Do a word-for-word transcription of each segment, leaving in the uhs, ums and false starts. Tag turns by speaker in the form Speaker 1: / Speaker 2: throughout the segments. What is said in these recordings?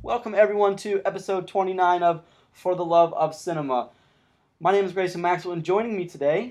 Speaker 1: Welcome everyone to episode twenty-nine of For the Love of Cinema. My name is Grayson Maxwell, and joining me today,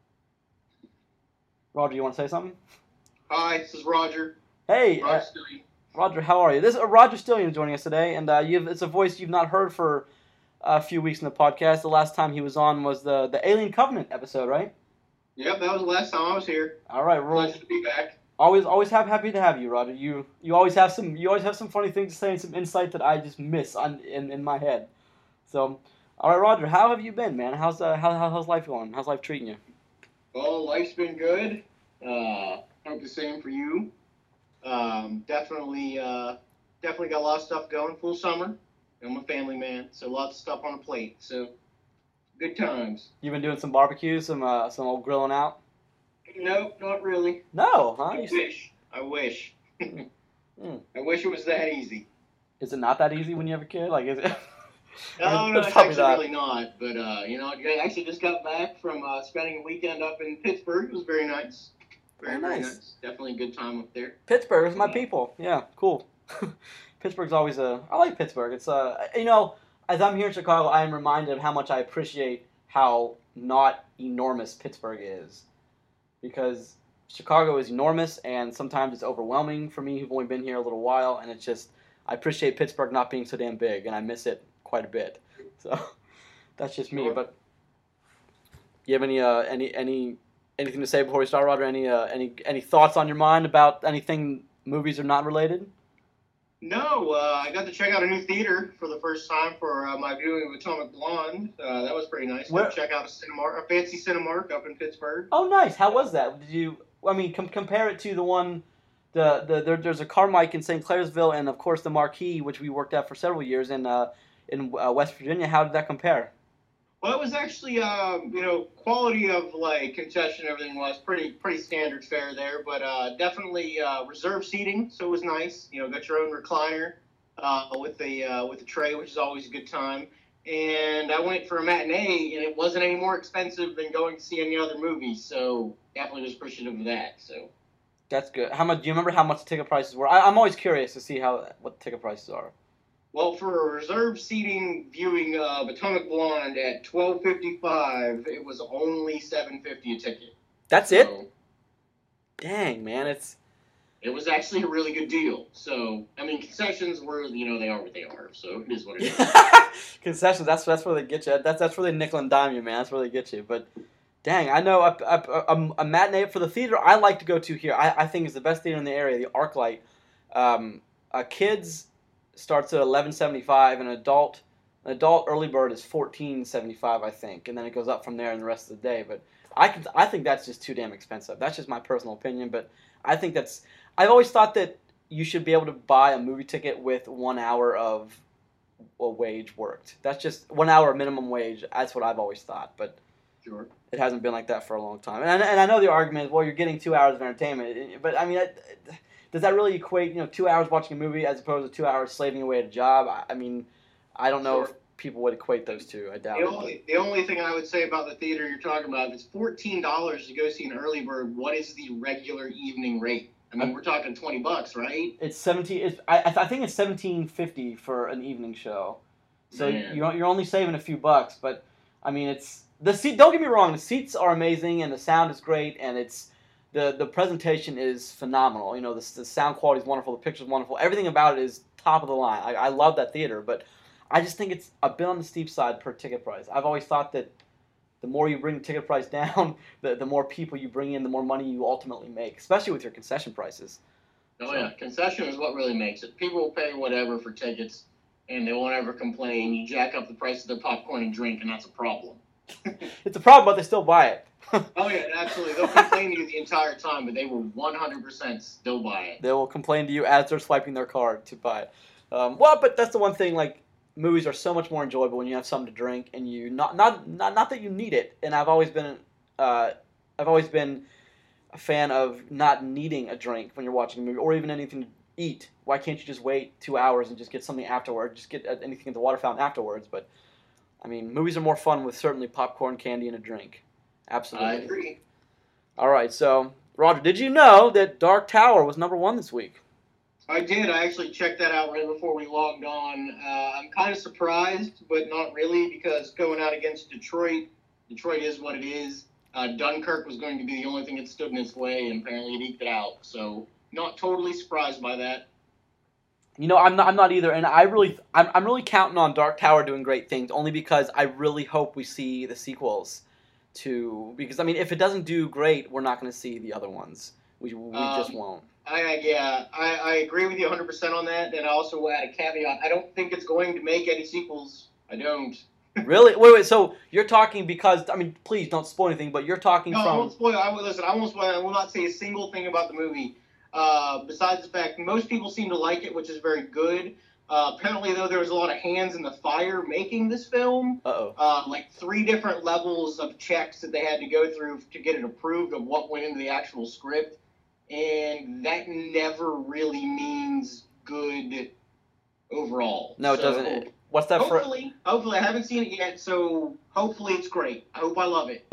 Speaker 1: Roger, you want to say something?
Speaker 2: Hi, this is Roger.
Speaker 1: Hey,
Speaker 2: Roger
Speaker 1: uh,
Speaker 2: Stillian.
Speaker 1: Roger, how are you? This is uh, Roger Stillian is joining us today, and uh, you've, it's a voice you've not heard for a few weeks in the podcast. The last time he was on was the, the Alien Covenant episode, right?
Speaker 2: Yep, that was the last time I was here.
Speaker 1: All right, we're
Speaker 2: Pleasure to be back.
Speaker 1: always always have happy to have you, Roger. You you always have some you always have some funny things to say and some insight that I just miss on in, in my head. So, all right, Roger, how have you been, man? How's uh, how, how how's life going? How's life treating you?
Speaker 2: Well, life's been good. Uh, hope the same for you. Um, definitely, uh, definitely got a lot of stuff going. Full summer. I'm a family man, so lots of stuff on the plate. So, good times.
Speaker 1: You've been doing some barbecues, some uh, some old grilling out.
Speaker 2: Nope, not really.
Speaker 1: No, huh?
Speaker 2: I
Speaker 1: You,
Speaker 2: wish. I wish.
Speaker 1: Hmm.
Speaker 2: I wish it was that easy.
Speaker 1: is it not that easy when you have a kid? Like, is it?
Speaker 2: No, no,
Speaker 1: It's
Speaker 2: it's
Speaker 1: probably
Speaker 2: actually
Speaker 1: not.
Speaker 2: really not. But, uh, you know, I actually just got back from uh, spending a weekend up in Pittsburgh. It was very nice. Very,
Speaker 1: Oh,
Speaker 2: very
Speaker 1: nice.
Speaker 2: nice. Definitely a good time up there.
Speaker 1: Pittsburgh is my people. Yeah, cool. Pittsburgh's always a. I like Pittsburgh. It's uh, you know, as I'm here in Chicago, I am reminded of how much I appreciate how not enormous Pittsburgh is, because Chicago is enormous and sometimes it's overwhelming for me who've only been here a little while, and it's just I appreciate Pittsburgh not being so damn big, and I miss it quite a bit. So that's just me.
Speaker 2: Sure.
Speaker 1: But you have any uh any any anything to say before we start, Roger? Any uh any any thoughts on your mind about anything movies are not related?
Speaker 2: No, uh, I got to check out a new theater for the first time for uh, my viewing of Atomic Blonde. Uh, that was pretty nice.
Speaker 1: Where-
Speaker 2: Got to check out a, Cinemark, a fancy Cinemark up in Pittsburgh.
Speaker 1: Oh, nice. How was that? Did you? I mean, com- compare it to the one, the the there, there's a Carmike in Saint Clairsville, and of course the Marquee, which we worked at for several years in uh, in uh, West Virginia. How did that compare?
Speaker 2: Well, it was actually, um, you know, quality of like concession, everything was pretty pretty standard fare there, but uh, definitely uh, reserved seating, so it was nice. You know, got your own recliner uh, with the uh, with the tray, which is always a good time. And I went for a matinee, and it wasn't any more expensive than going to see any other movie, so definitely was appreciative of that. So.
Speaker 1: That's good. How much? Do you remember how much the ticket prices were? I, I'm always curious to see how what the ticket prices are.
Speaker 2: Well, for a reserved seating viewing of Atomic Blonde at twelve fifty five, it was only seven fifty a ticket.
Speaker 1: That's it.
Speaker 2: So
Speaker 1: Dang, man, it's
Speaker 2: it was actually a really good deal. So I mean, concessions were, you know, they are what they are. So it is what it is.
Speaker 1: concessions. That's that's where they get you. That's that's where they nickel and dime you, man. That's where they get you. But dang, I know a, a, a, a matinee for the theater I like to go to here. I, I think is the best theater in the area, the ArcLight. Um, a kids starts at eleven seventy five, and an adult an adult early bird is fourteen seventy five, I think, and then it goes up from there in the rest of the day. But I can I think that's just too damn expensive. That's just my personal opinion, but I think that's. I've always thought that you should be able to buy a movie ticket with one hour of a wage worked. That's just one hour of minimum wage. That's what I've always thought, but
Speaker 2: Sure.
Speaker 1: it hasn't been like that for a long time. And I, and I know the argument is, well, you're getting two hours of entertainment, but I mean, it, does that really equate, you know, two hours watching a movie as opposed to two hours slaving away at a job? I, I mean, I don't know
Speaker 2: Sure.
Speaker 1: if people would equate those two. I doubt
Speaker 2: The
Speaker 1: it.
Speaker 2: only, the only thing I would say about the theater you're talking about, if it's fourteen dollars to go see an early bird, what is the regular evening rate? I mean, we're talking twenty bucks, right?
Speaker 1: It's seventeen. It's, I I I think it's seventeen fifty for an evening show. So
Speaker 2: Man.
Speaker 1: you're you're only saving a few bucks, but I mean, it's the seat. Don't get me wrong, the seats are amazing and the sound is great and it's the the presentation is phenomenal. You know, the the sound quality is wonderful, the picture's wonderful, everything about it is top of the line. I, I love that theater, but I just think it's a bit on the steep side per ticket price. I've always thought that the more you bring the ticket price down, the the more people you bring in, the more money you ultimately make, especially with your concession prices.
Speaker 2: Oh
Speaker 1: So-
Speaker 2: yeah, concession is what really makes it. People will pay whatever for tickets, and they won't ever complain. You jack up the price of their popcorn and drink, and that's a problem.
Speaker 1: It's a problem, but they still buy it.
Speaker 2: Oh yeah, absolutely. They'll complain to you the entire time, but they will one hundred percent still buy it.
Speaker 1: They will complain to you as they're swiping their card to buy it. Um, well, but that's the one thing. Like movies are so much more enjoyable when you have something to drink, and you not not not not that you need it. And I've always been, uh, I've always been a fan of not needing a drink when you're watching a movie or even anything to eat. Why can't you just wait two hours and just get something afterward? Just get anything at the water fountain afterwards. But I mean, movies are more fun with certainly popcorn, candy, and a drink. Absolutely.
Speaker 2: I agree.
Speaker 1: All right, so Roger, did you know that Dark Tower was number one this week?
Speaker 2: I did. I actually checked that out right before we logged on. Uh, I'm kind of surprised, but not really, because going out against Detroit, Detroit is what it is. Uh, Dunkirk was going to be the only thing that stood in its way, and apparently it eked it out. So, not totally surprised by that.
Speaker 1: You know, I'm not. I'm not either, and I really, I'm, I'm really counting on Dark Tower doing great things, only because I really hope we see the sequels. To because I mean, if it doesn't do great, we're not going to see the other ones. We we um, just won't.
Speaker 2: I yeah, I, I agree with you one hundred percent on that, and I also will add a caveat. I don't think it's going to make any sequels. I don't.
Speaker 1: Really? Wait, wait. So you're talking because I mean, please don't spoil anything. But you're talking
Speaker 2: no,
Speaker 1: from.
Speaker 2: I won't spoil. I will listen. I won't spoil. I will not say a single thing about the movie. Uh, besides the fact most people seem to like it, which is very good. Uh, apparently, though, there was a lot of hands in the fire making this film.
Speaker 1: Uh-oh.
Speaker 2: Uh, like three different levels of checks that they had to go through to get it approved of what went into the actual script. And that never really means good overall.
Speaker 1: No, it so, doesn't. What's that
Speaker 2: for? Hopefully, hopefully, I haven't seen it yet, so hopefully it's great. I hope I love it.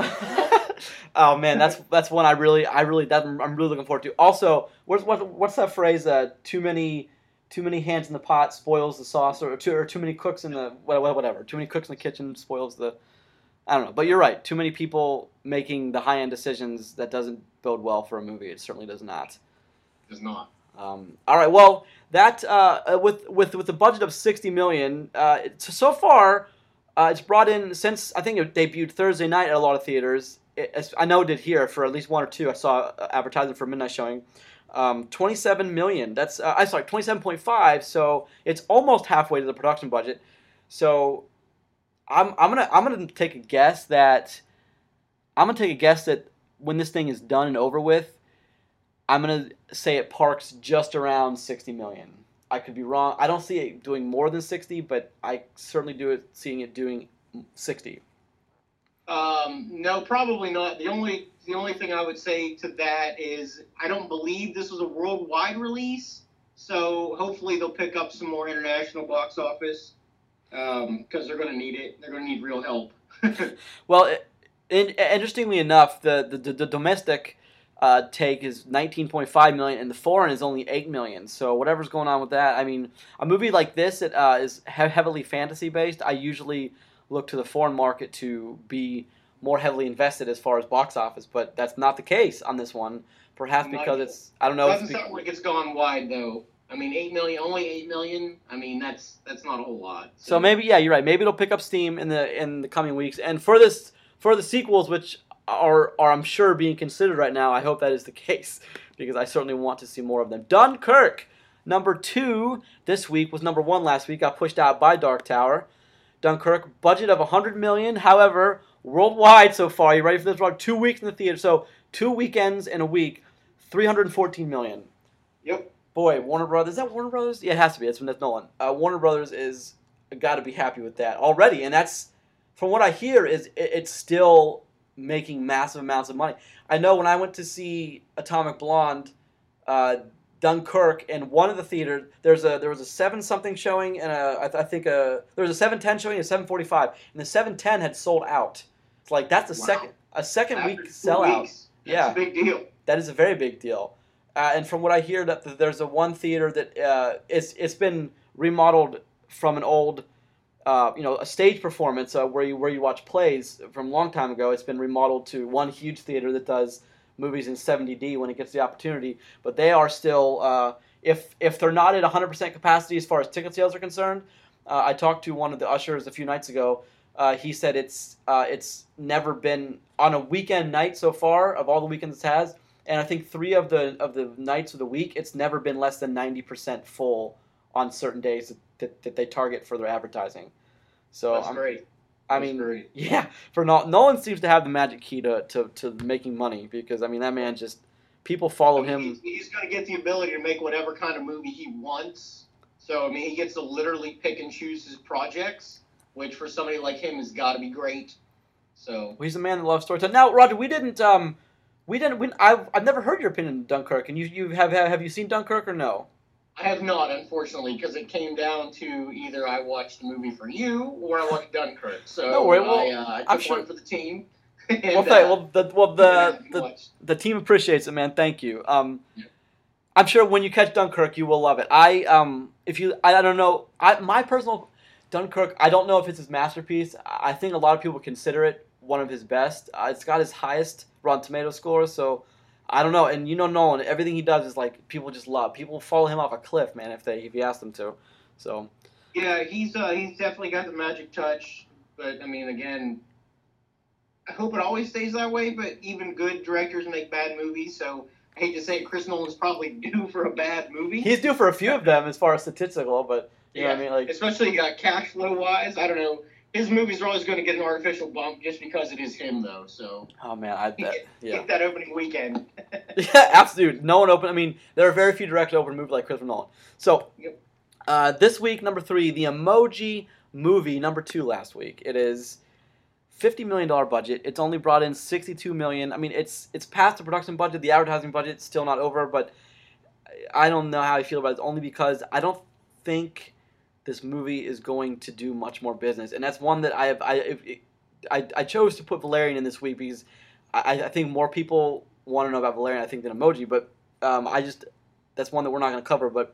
Speaker 1: Oh man, that's that's one I really, I really, that I'm really looking forward to. Also, what's what, what's that phrase? Uh, too many, too many hands in the pot spoils the sauce, or too, or too many cooks in the whatever. Too many cooks in the kitchen spoils the. I don't know, but you're right. Too many people making the high-end decisions that doesn't bode well for a movie. It certainly does not.
Speaker 2: It does not.
Speaker 1: Um, all right. Well, that uh, with with with a budget of sixty million, uh, so far uh, it's brought in since I think it debuted Thursday night at a lot of theaters. It, I know it did here for at least one or two. I saw advertising for a midnight showing. Um, twenty-seven million. That's uh, I'm sorry, twenty-seven point five. So it's almost halfway to the production budget. So. I'm I'm gonna I'm gonna take a guess that I'm gonna take a guess that when this thing is done and over with, I'm gonna say it parks just around sixty million. I could be wrong. I don't see it doing more than sixty, but I certainly do it seeing it doing sixty.
Speaker 2: Um, no, probably not. The only the only thing I would say to that is I don't believe this was a worldwide release, so hopefully they'll pick up some more international box office. Because um, they're going to need it. They're going to need real help.
Speaker 1: Well, it, in, interestingly enough, the, the, the domestic uh, take is nineteen point five million dollars, and the foreign is only eight million dollars. So whatever's going on with that, I mean, a movie like this that uh, is he- heavily fantasy-based, I usually look to the foreign market to be more heavily invested as far as box office, but that's not the case on this one. Perhaps
Speaker 2: not
Speaker 1: because it's, I don't know.
Speaker 2: It doesn't
Speaker 1: if it's
Speaker 2: sound like it's gone wide, though. I mean, eight million, only eight million. I mean, that's that's not a whole lot.
Speaker 1: So. so maybe, yeah, you're right. Maybe it'll pick up steam in the in the coming weeks. And for this, for the sequels, which are are I'm sure being considered right now, I hope that is the case because I certainly want to see more of them. Dunkirk, number two this week was number one last week. Got pushed out by Dark Tower. Dunkirk, budget of one hundred million dollars. However, worldwide so far, you ready for this? We're two weeks in the theater, so two weekends in a week, three hundred fourteen million dollars.
Speaker 2: Yep.
Speaker 1: Boy, Warner Brothers. Is that Warner Brothers? Yeah, it has to be. It's that's Nolan. Uh, Warner Brothers is got to be happy with that already, and that's from what I hear is it, it's still making massive amounts of money. I know when I went to see Atomic Blonde, uh, Dunkirk, in one of the theaters, there's a there was a seven something showing, and a, I, th- I think a there was a seven ten showing and a seven forty five, and the seven ten had sold out. It's like that's a wow. second a second
Speaker 2: After
Speaker 1: week sellout.
Speaker 2: Weeks, that's
Speaker 1: yeah,
Speaker 2: a big deal.
Speaker 1: That is a very big deal. Uh, and from what I hear, that there's a one theater that uh, it's it's been remodeled from an old, uh, you know, a stage performance uh, where you where you watch plays from a long time ago. It's been remodeled to one huge theater that does movies in seventy D when it gets the opportunity. But they are still, uh, if if they're not at one hundred percent capacity as far as ticket sales are concerned. Uh, I talked to one of the ushers a few nights ago. Uh, he said it's uh, it's never been on a weekend night so far of all the weekends it has. And I think three of the of the nights of the week, it's never been less than ninety percent full on certain days that, that, that they target for their advertising. So
Speaker 2: that's
Speaker 1: I'm,
Speaker 2: great.
Speaker 1: I
Speaker 2: that's
Speaker 1: mean,
Speaker 2: great.
Speaker 1: yeah, for Nolan, Nolan seems to have the magic key to, to, to making money because I mean that man just people follow
Speaker 2: I mean,
Speaker 1: him.
Speaker 2: He's, he's going to get the ability to make whatever kind of movie he wants. So I mean, he gets to literally pick and choose his projects, which for somebody like him has got to be great. So
Speaker 1: well, he's a man that loves storytelling. Now, Roger, we didn't. Um, We didn't. We, I've I've never heard your opinion on Dunkirk, and you you have have you seen Dunkirk or no?
Speaker 2: I have not, unfortunately, because it came down to either I watched the movie for you or I watched Dunkirk. So
Speaker 1: no worry, well,
Speaker 2: I, uh, I took
Speaker 1: I'm sure...
Speaker 2: one for the team.
Speaker 1: and, well, thank, well, the well the
Speaker 2: yeah,
Speaker 1: the, the team appreciates it, man. Thank you. Um,
Speaker 2: yeah.
Speaker 1: I'm sure when you catch Dunkirk, you will love it. I um, if you, I, I don't know, I my personal Dunkirk. I don't know if it's his masterpiece. I think a lot of people consider it one of his best. Uh, it's got his highest Rotten Tomato score, so I don't know. And you know Nolan, everything he does is like people just love. People follow him off a cliff, man. If they if you ask them to, so.
Speaker 2: Yeah, he's uh, he's definitely got the magic touch. But I mean, again, I hope it always stays that way. But even good directors make bad movies, so. I hate to say it, Chris Nolan's probably due for a bad movie.
Speaker 1: He's due for a few of them as far as statistical, but you
Speaker 2: yeah,
Speaker 1: know what I mean? Like,
Speaker 2: especially uh, cash flow wise. I don't know. His movies are always going to get an artificial bump just because it is him, though. So.
Speaker 1: Oh man, I bet. Yeah.
Speaker 2: Get that opening weekend.
Speaker 1: Yeah, absolutely. No one open. I mean, there are very few directors open movies like Christopher Nolan. So,
Speaker 2: yep.
Speaker 1: uh, this week, number three, the Emoji Movie, number two last week. It is fifty million dollars budget. It's only brought in sixty-two million dollars. I mean, it's it's past the production budget. The advertising budget's still not over, but I don't know how I feel about it. It's only because I don't think this movie is going to do much more business. And that's one that I have. I if, I, I chose to put Valerian in this week because I, I think more people want to know about Valerian, I think, than Emoji. But um, I just that's one that we're not going to cover. But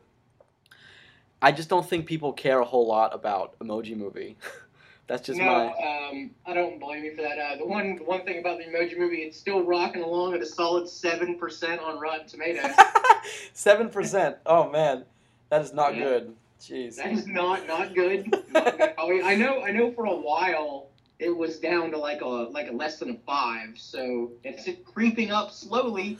Speaker 1: I just don't think people care a whole lot about Emoji Movie. That's just
Speaker 2: no,
Speaker 1: my.
Speaker 2: um, I don't blame you for that. Uh, the one the one thing about the Emoji Movie, it's still rocking along at a solid seven percent on Rotten Tomatoes.
Speaker 1: Seven percent. Oh man, that is not
Speaker 2: yeah.
Speaker 1: good. Jeez.
Speaker 2: That is not not good. Not good. I, mean, I know I know for a while it was down to like a like a less than a five, so it's creeping up slowly.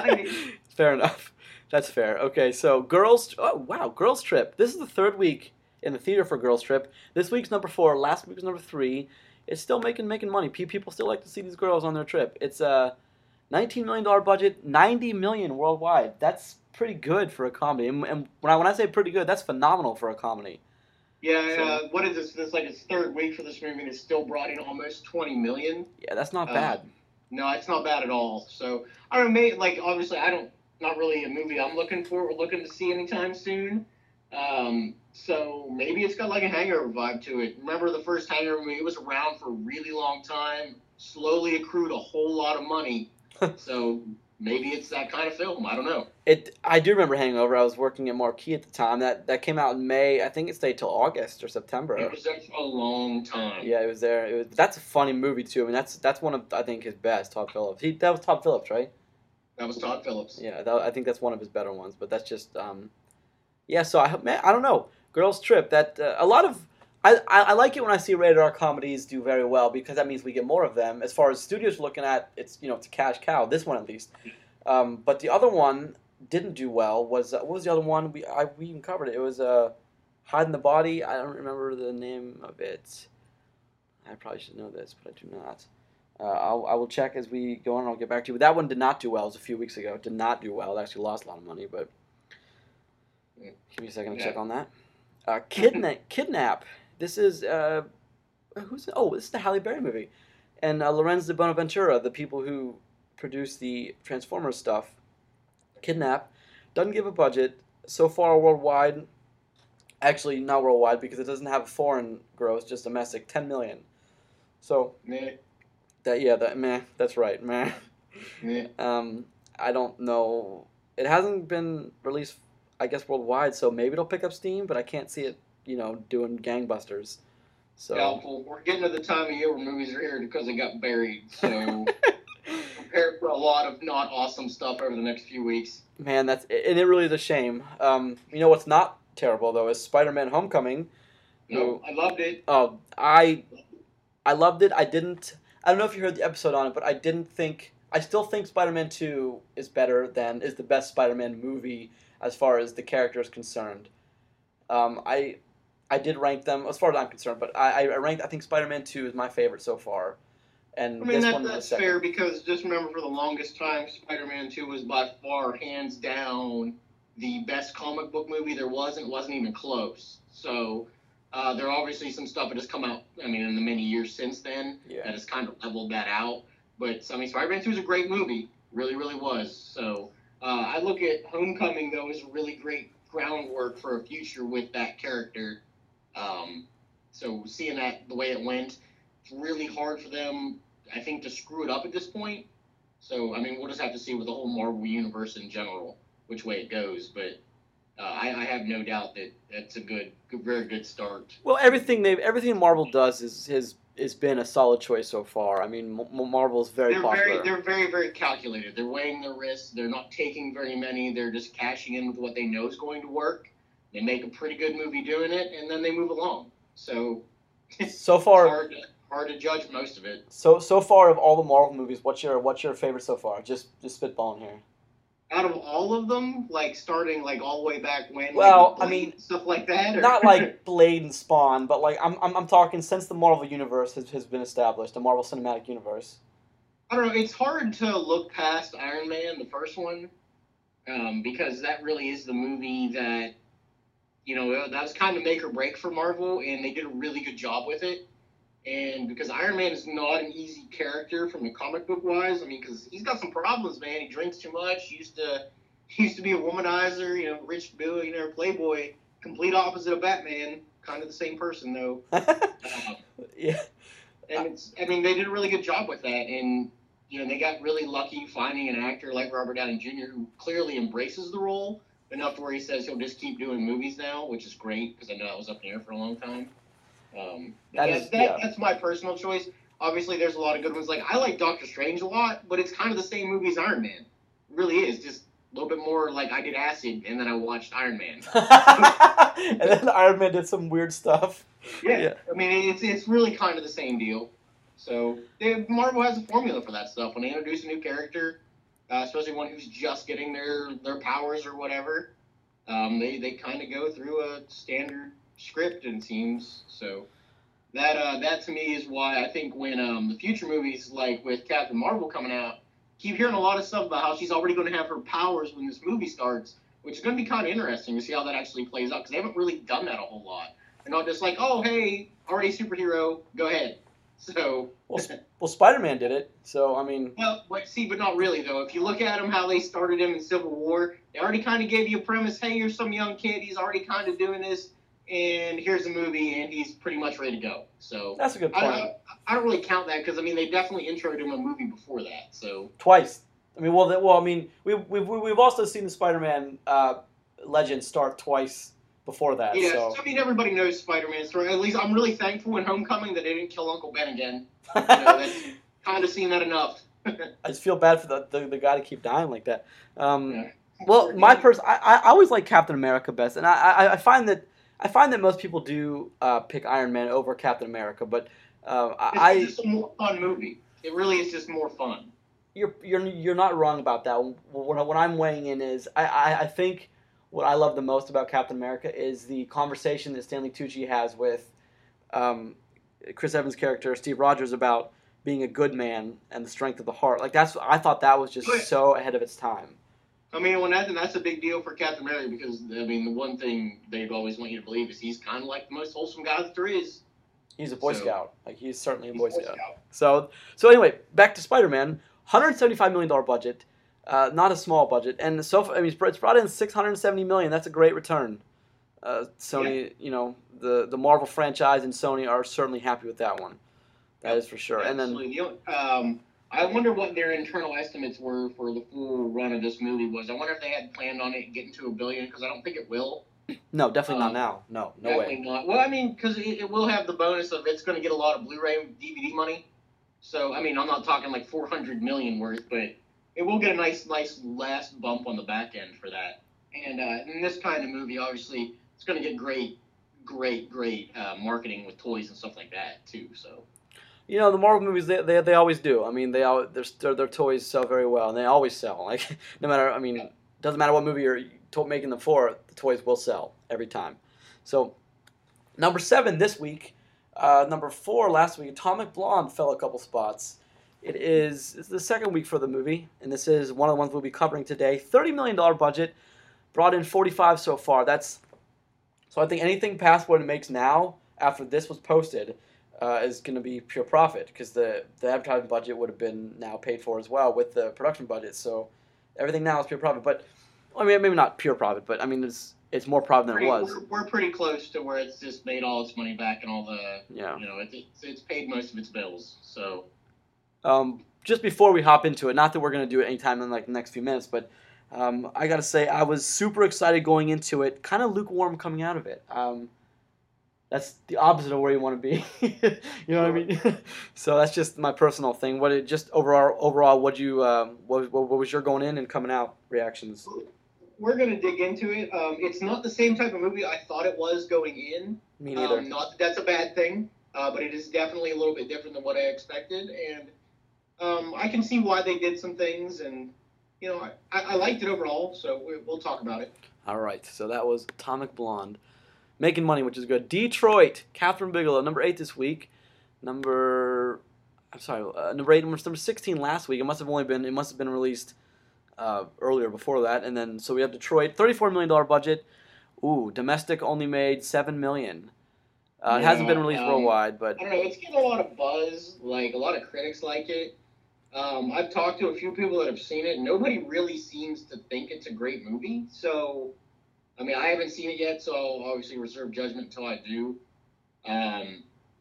Speaker 1: Fair enough. That's fair. Okay, so Girls. Oh wow, Girls Trip. This is the third week in the theater for Girls Trip. This week's number four. Last week was number three. It's still making making money. People still like to see these girls on their trip. It's a nineteen million dollars budget, ninety million dollars worldwide. That's pretty good for a comedy. And, and when I when I say pretty good, that's phenomenal for a comedy.
Speaker 2: Yeah.
Speaker 1: So,
Speaker 2: uh, what is this? This is like its third week for this movie, and it's still brought in almost twenty million dollars.
Speaker 1: Yeah, that's not
Speaker 2: uh,
Speaker 1: bad.
Speaker 2: No, it's not bad at all. So I don't know. Maybe, like obviously, I don't. Not really a movie I'm looking for or looking to see anytime soon. Um, so maybe it's got like a Hangover vibe to it. Remember the first Hangover movie? It was around for a really long time, slowly accrued a whole lot of money. So maybe it's that kind of film. I don't know.
Speaker 1: It. I do remember Hangover. I was working at Marquee at the time. That that came out in May. I think it stayed till August or September.
Speaker 2: It was there for a long time.
Speaker 1: Yeah, it was there. It was. That's a funny movie too. I mean, that's that's one of I think his best. Todd Phillips. He that was Todd Phillips, right?
Speaker 2: That was Todd Phillips.
Speaker 1: Yeah, that, I think that's one of his better ones. But that's just, um, yeah. So I, man, I don't know. Girls Trip. That uh, a lot of, I, I I like it when I see rated R comedies do very well because that means we get more of them. As far as studios looking at, it's you know it's a cash cow. This one at least. Um, but the other one didn't do well. Was uh, what was the other one? We I we even covered it. It was uh, Hide in the Body. I don't remember the name of it. I probably should know this, but I do not. Uh, I'll, I will check as we go on and I'll get back to you. But that one did not do well. It was a few weeks ago. It did not do well. It actually lost a lot of money, but give me a second to
Speaker 2: yeah.
Speaker 1: check on that. Uh, Kidna- Kidnap. This is, uh, who's, oh, this is the Halle Berry movie. And uh, Lorenzo de Bonaventura, the people who produce the Transformers stuff. Kidnap. Doesn't give a budget. So far worldwide, actually not worldwide because it doesn't have a foreign gross, just domestic, ten million dollars. So,
Speaker 2: Meh.
Speaker 1: That yeah, that meh. That's right, meh.
Speaker 2: Meh.
Speaker 1: Um, I don't know. It hasn't been released, I guess, worldwide. So maybe it'll pick up steam, but I can't see it, you know, doing gangbusters. So
Speaker 2: Doubtful. We're getting to the time of year where movies are here because they got buried. So prepare for a lot of not awesome stuff over the next few weeks.
Speaker 1: Man, that's and it really is a shame. Um, you know what's not terrible though is Spider-Man: Homecoming.
Speaker 2: No, I loved it.
Speaker 1: Oh, I, I loved it. I didn't. I don't know if you heard the episode on it, but I didn't think. I still think Spider-Man two is better than is the best Spider-Man movie as far as the character is concerned. Um, I, I did rank them as far as I'm concerned, but I, I ranked. I think Spider-Man two is my favorite so far, and
Speaker 2: I mean
Speaker 1: this
Speaker 2: that,
Speaker 1: one was
Speaker 2: that's
Speaker 1: second.
Speaker 2: fair because just remember for the longest time, Spider-Man two was by far, hands down, the best comic book movie there was, and it wasn't even close. So. Uh, there are obviously some stuff that has come out, I mean, in the many years since then
Speaker 1: Yeah.
Speaker 2: that has kind of leveled that out. But, I mean, Spider-Man two is a great movie. Really, really was. So, uh, I look at Homecoming, though, as really great groundwork for a future with that character. Um, so, seeing that the way it went, it's really hard for them, I think, to screw it up at this point. So, I mean, we'll just have to see with the whole Marvel universe in general. which way it goes, but uh, I, I have no doubt that that's a good, good, very good start.
Speaker 1: Well, everything they everything Marvel does is has has been a solid choice so far. I mean, M- Marvel's very
Speaker 2: they're
Speaker 1: popular.
Speaker 2: Very, they're very, very calculated. They're weighing their risks. They're not taking very many. They're just cashing in with what they know is going to work. They make a pretty good movie doing it, and then they move along. So,
Speaker 1: so far,
Speaker 2: it's hard to, hard to judge most of it.
Speaker 1: So so far of all the Marvel movies, what's your what's your favorite so far? Just just spitballing here.
Speaker 2: Out of all of them, like starting like all the way back when,
Speaker 1: well,
Speaker 2: like,
Speaker 1: I mean,
Speaker 2: stuff like that, or?
Speaker 1: Not like Blade and Spawn, but like I'm I'm, I'm talking since the Marvel universe has, has been established, the Marvel Cinematic Universe.
Speaker 2: I don't know. It's hard to look past Iron Man, the first one, um, because that really is the movie that, you know, that was kind of make or break for Marvel, and they did a really good job with it. And because Iron Man is not an easy character from the comic book wise, I mean, because he's got some problems, man. He drinks too much. He used to, he used to be a womanizer, you know, rich billionaire playboy. Complete opposite of Batman. Kind of the same person though. um,
Speaker 1: yeah.
Speaker 2: And it's, I mean, they did a really good job with that, and you know, they got really lucky finding an actor like Robert Downey Junior who clearly embraces the role enough to where he says he'll just keep doing movies now, which is great because I know that was up in the air for a long time. Um,
Speaker 1: that
Speaker 2: yeah,
Speaker 1: is,
Speaker 2: that,
Speaker 1: yeah.
Speaker 2: That's my personal choice. Obviously, there's a lot of good ones. Like, I like Doctor Strange a lot, but it's kind of the same movie as Iron Man. It really is. Just a little bit more like I did acid, and then I watched Iron Man.
Speaker 1: And then Iron Man did some weird stuff.
Speaker 2: Yeah. yeah. I mean, it's it's really kind of the same deal. So, they, Marvel has a formula for that stuff. When they introduce a new character, uh, especially one who's just getting their, their powers or whatever, um, they, they kind of go through a standard script and seems so that uh that to me is why I think when um the future movies like with Captain Marvel coming out, keep hearing a lot of stuff about how she's already going to have her powers when this movie starts, which is going to be kind of interesting to see how that actually plays out because they haven't really done that a whole lot. They're not just like, oh hey, already superhero, go ahead. So
Speaker 1: well, well Spider-Man did it, so I mean,
Speaker 2: well, but see, but not really though. If you look at him, how they started him in Civil War, they already kind of gave you a premise. Hey, you're some young kid. He's already kind of doing this. And here's a movie, and he's pretty much ready to go. So
Speaker 1: that's a good point.
Speaker 2: I, I, I don't really count that because I mean they definitely introed him a movie before that. So
Speaker 1: twice. I mean, well, well, I mean, we we've we've also seen the Spider-Man uh, legend start twice before that.
Speaker 2: Yeah,
Speaker 1: so.
Speaker 2: I mean everybody knows Spider-Man's story. At least I'm really thankful in Homecoming that they didn't kill Uncle Ben again. You know, that's kind of seen that enough.
Speaker 1: I just feel bad for the, the the guy to keep dying like that. Um,
Speaker 2: yeah.
Speaker 1: Well, my person, I I always like Captain America best, and I I, I find that. I find that most people do uh, pick Iron Man over Captain America, but uh, I.
Speaker 2: It's just a more fun movie. It really is just more fun.
Speaker 1: You're you're you're not wrong about that. What, what I'm weighing in is I, I, I think what I love the most about Captain America is the conversation that Stanley Tucci has with um, Chris Evans' character Steve Rogers about being a good man and the strength of the heart. Like that's I thought that was just so ahead of its time.
Speaker 2: I mean, when that, that's a big deal for Captain America because, I mean, the one thing they'd always want you to believe is he's kind of like the most wholesome guy that there is.
Speaker 1: He's a Boy
Speaker 2: so,
Speaker 1: Scout. Like, he's certainly a Boy,
Speaker 2: Boy
Speaker 1: Scout.
Speaker 2: Scout.
Speaker 1: So, so anyway, back to Spider-Man. one hundred seventy-five million dollars budget. Uh, not a small budget. And so, I mean, it's brought in six hundred seventy million dollars. That's a great return. Uh, Sony, yeah. you know, the, the Marvel franchise and Sony are certainly happy with that one. That yep. is for sure.
Speaker 2: Absolutely.
Speaker 1: And then...
Speaker 2: Um, I wonder what their internal estimates were for the full run of this movie was. I wonder if they had planned on it getting to a billion, because I don't think it will.
Speaker 1: No, definitely
Speaker 2: um,
Speaker 1: not now. No, no
Speaker 2: definitely
Speaker 1: way.
Speaker 2: Not. Well, I mean, because it, it will have the bonus of it's going to get a lot of Blu-ray D V D money. So, I mean, I'm not talking like four hundred million dollars worth, but it will get a nice, nice last bump on the back end for that. And uh, in this kind of movie, obviously, it's going to get great, great, great uh, marketing with toys and stuff like that, too, so...
Speaker 1: You know, the Marvel movies, they they, they always do. I mean, they all, their, their toys sell very well, and they always sell. Like, no matter, I mean, it doesn't matter what movie you're to- making them for, the toys will sell every time. So, number seven this week, uh, number four last week, Atomic Blonde fell a couple spots. It is it's the second week for the movie, and this is one of the ones we'll be covering today. thirty million dollars budget, brought in forty-five so far. That's so I think anything past what it makes now, after this was posted, Uh, is going to be pure profit because the, the advertising budget would have been now paid for as well with the production budget. So everything now is pure profit. But I mean, maybe not pure profit, but I mean, it's it's more profit than
Speaker 2: pretty,
Speaker 1: it was.
Speaker 2: We're, we're pretty close to where it's just made all its money back and all the
Speaker 1: yeah.
Speaker 2: You know, it, it's it's paid most of its bills. So
Speaker 1: um, just before we hop into it, not that we're going to do it anytime in like the next few minutes, but Um, I gotta say, I was super excited going into it, kind of lukewarm coming out of it. Um, that's the opposite of where you want to be. You know what I mean? So that's just my personal thing. What it just overall, overall, what you, um, what, what, what was your going in and coming out reactions?
Speaker 2: We're gonna dig into it. Um, it's not the same type of movie I thought it was going in.
Speaker 1: Me neither.
Speaker 2: Um, not that that's a bad thing, uh, but it is definitely a little bit different than what I expected, and um, I can see why they did some things, and you know, I, I liked it overall. So we, we'll talk about it.
Speaker 1: All right. So that was Atomic Blonde, making money, which is good. Detroit, Catherine Bigelow, number eight this week. Number, I'm sorry, uh, number eight, number sixteen last week. It must have only been, it must have been released uh, earlier before that, and then so we have Detroit, thirty-four million dollar budget. Ooh, domestic only made seven million. Uh, it
Speaker 2: Yeah,
Speaker 1: hasn't been released
Speaker 2: um,
Speaker 1: worldwide, but
Speaker 2: I don't know. It's getting a lot of buzz. Like a lot of critics like it. Um, I've talked to a few people that have seen it. Nobody really seems to think it's a great movie. So, I mean, I haven't seen it yet, so I'll obviously reserve judgment until I do. Um,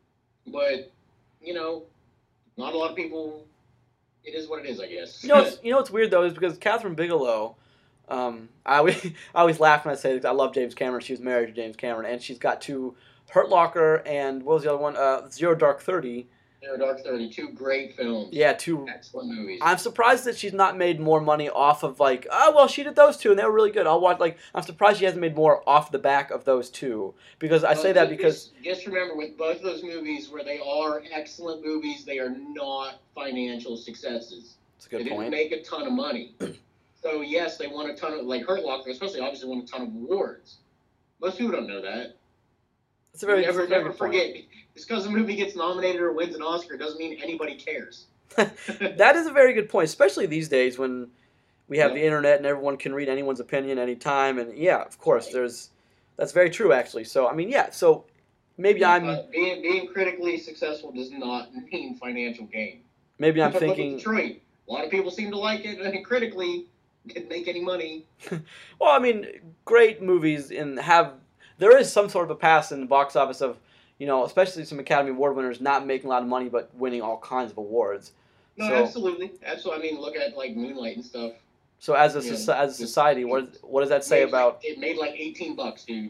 Speaker 2: but you know, not a lot of people. It is what it is, I guess.
Speaker 1: you know, it's, you know what's weird though is because Catherine Bigelow. Um, I always, I always laugh when I say this. I love James Cameron. She was married to James Cameron, and she's got two, Hurt Locker and what was the other one? Uh, Zero Dark Thirty.
Speaker 2: Zero Dark Thirty, two great films.
Speaker 1: Yeah, two
Speaker 2: excellent movies.
Speaker 1: I'm surprised that she's not made more money off of like, oh well, she did those two and they were really good. I'll watch like. I'm surprised she hasn't made more off the back of those two because I
Speaker 2: Well,
Speaker 1: say that
Speaker 2: just-
Speaker 1: because
Speaker 2: just remember with both of those movies, where they are excellent movies, they are not financial successes.
Speaker 1: it's a
Speaker 2: They
Speaker 1: good
Speaker 2: didn't
Speaker 1: point.
Speaker 2: make a ton of money. So yes, they won a ton of like Hurt Locker, especially obviously won a ton of awards. Most people don't know that.
Speaker 1: It's a very
Speaker 2: never
Speaker 1: it's a very
Speaker 2: never
Speaker 1: good point.
Speaker 2: forget. Just because a movie gets nominated or wins an Oscar doesn't mean anybody cares.
Speaker 1: That is a very good point, especially these days when we have
Speaker 2: Yeah.
Speaker 1: the internet and everyone can read anyone's opinion anytime. And yeah, of course,
Speaker 2: Right.
Speaker 1: there's that's very true actually. So I mean, yeah. So maybe I'm
Speaker 2: Uh, being being critically successul does not mean financial gain.
Speaker 1: maybe I'm
Speaker 2: Look at
Speaker 1: thinking.
Speaker 2: Detroit. A lot of people seem to like it, and critically didn't make any money.
Speaker 1: Well, I mean, great movies and have there is some sort of a past in the box office of, you know, especially some Academy Award winners not making a lot of money but winning all kinds of awards.
Speaker 2: No,
Speaker 1: So-
Speaker 2: absolutely, absolutely. I mean, look at like Moonlight and stuff.
Speaker 1: So as a
Speaker 2: Yeah.
Speaker 1: soci- as a society, what what does that say
Speaker 2: Made,
Speaker 1: about
Speaker 2: like, it made like eighteen bucks, dude.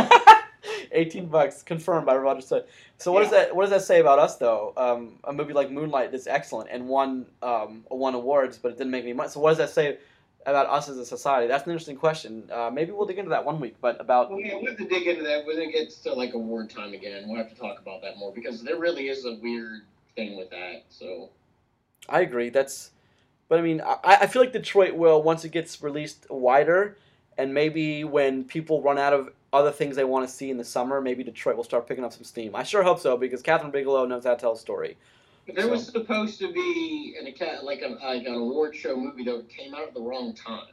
Speaker 1: eighteen bucks confirmed by Roger Stone. So what does
Speaker 2: Yeah.
Speaker 1: that what does that say about us though? Um, a movie like Moonlight is excellent and won um, won awards, but it didn't make any money. So what does that say about us as a society? That's an interesting question. Uh, maybe we'll dig into that one week. But about
Speaker 2: Well, yeah, we have to dig into that when it gets to like award time again. We'll have to talk about that more because there really is a weird thing with that. So
Speaker 1: I agree. That's, but I mean, I, I feel like Detroit will once it gets released wider, and maybe when people run out of other things they want to see in the summer, maybe Detroit will start picking up some steam. I sure hope so because Catherine Bigelow knows how to tell a story.
Speaker 2: but there
Speaker 1: So-
Speaker 2: was supposed to be an aca- like a, like an award show movie that came out at the wrong time.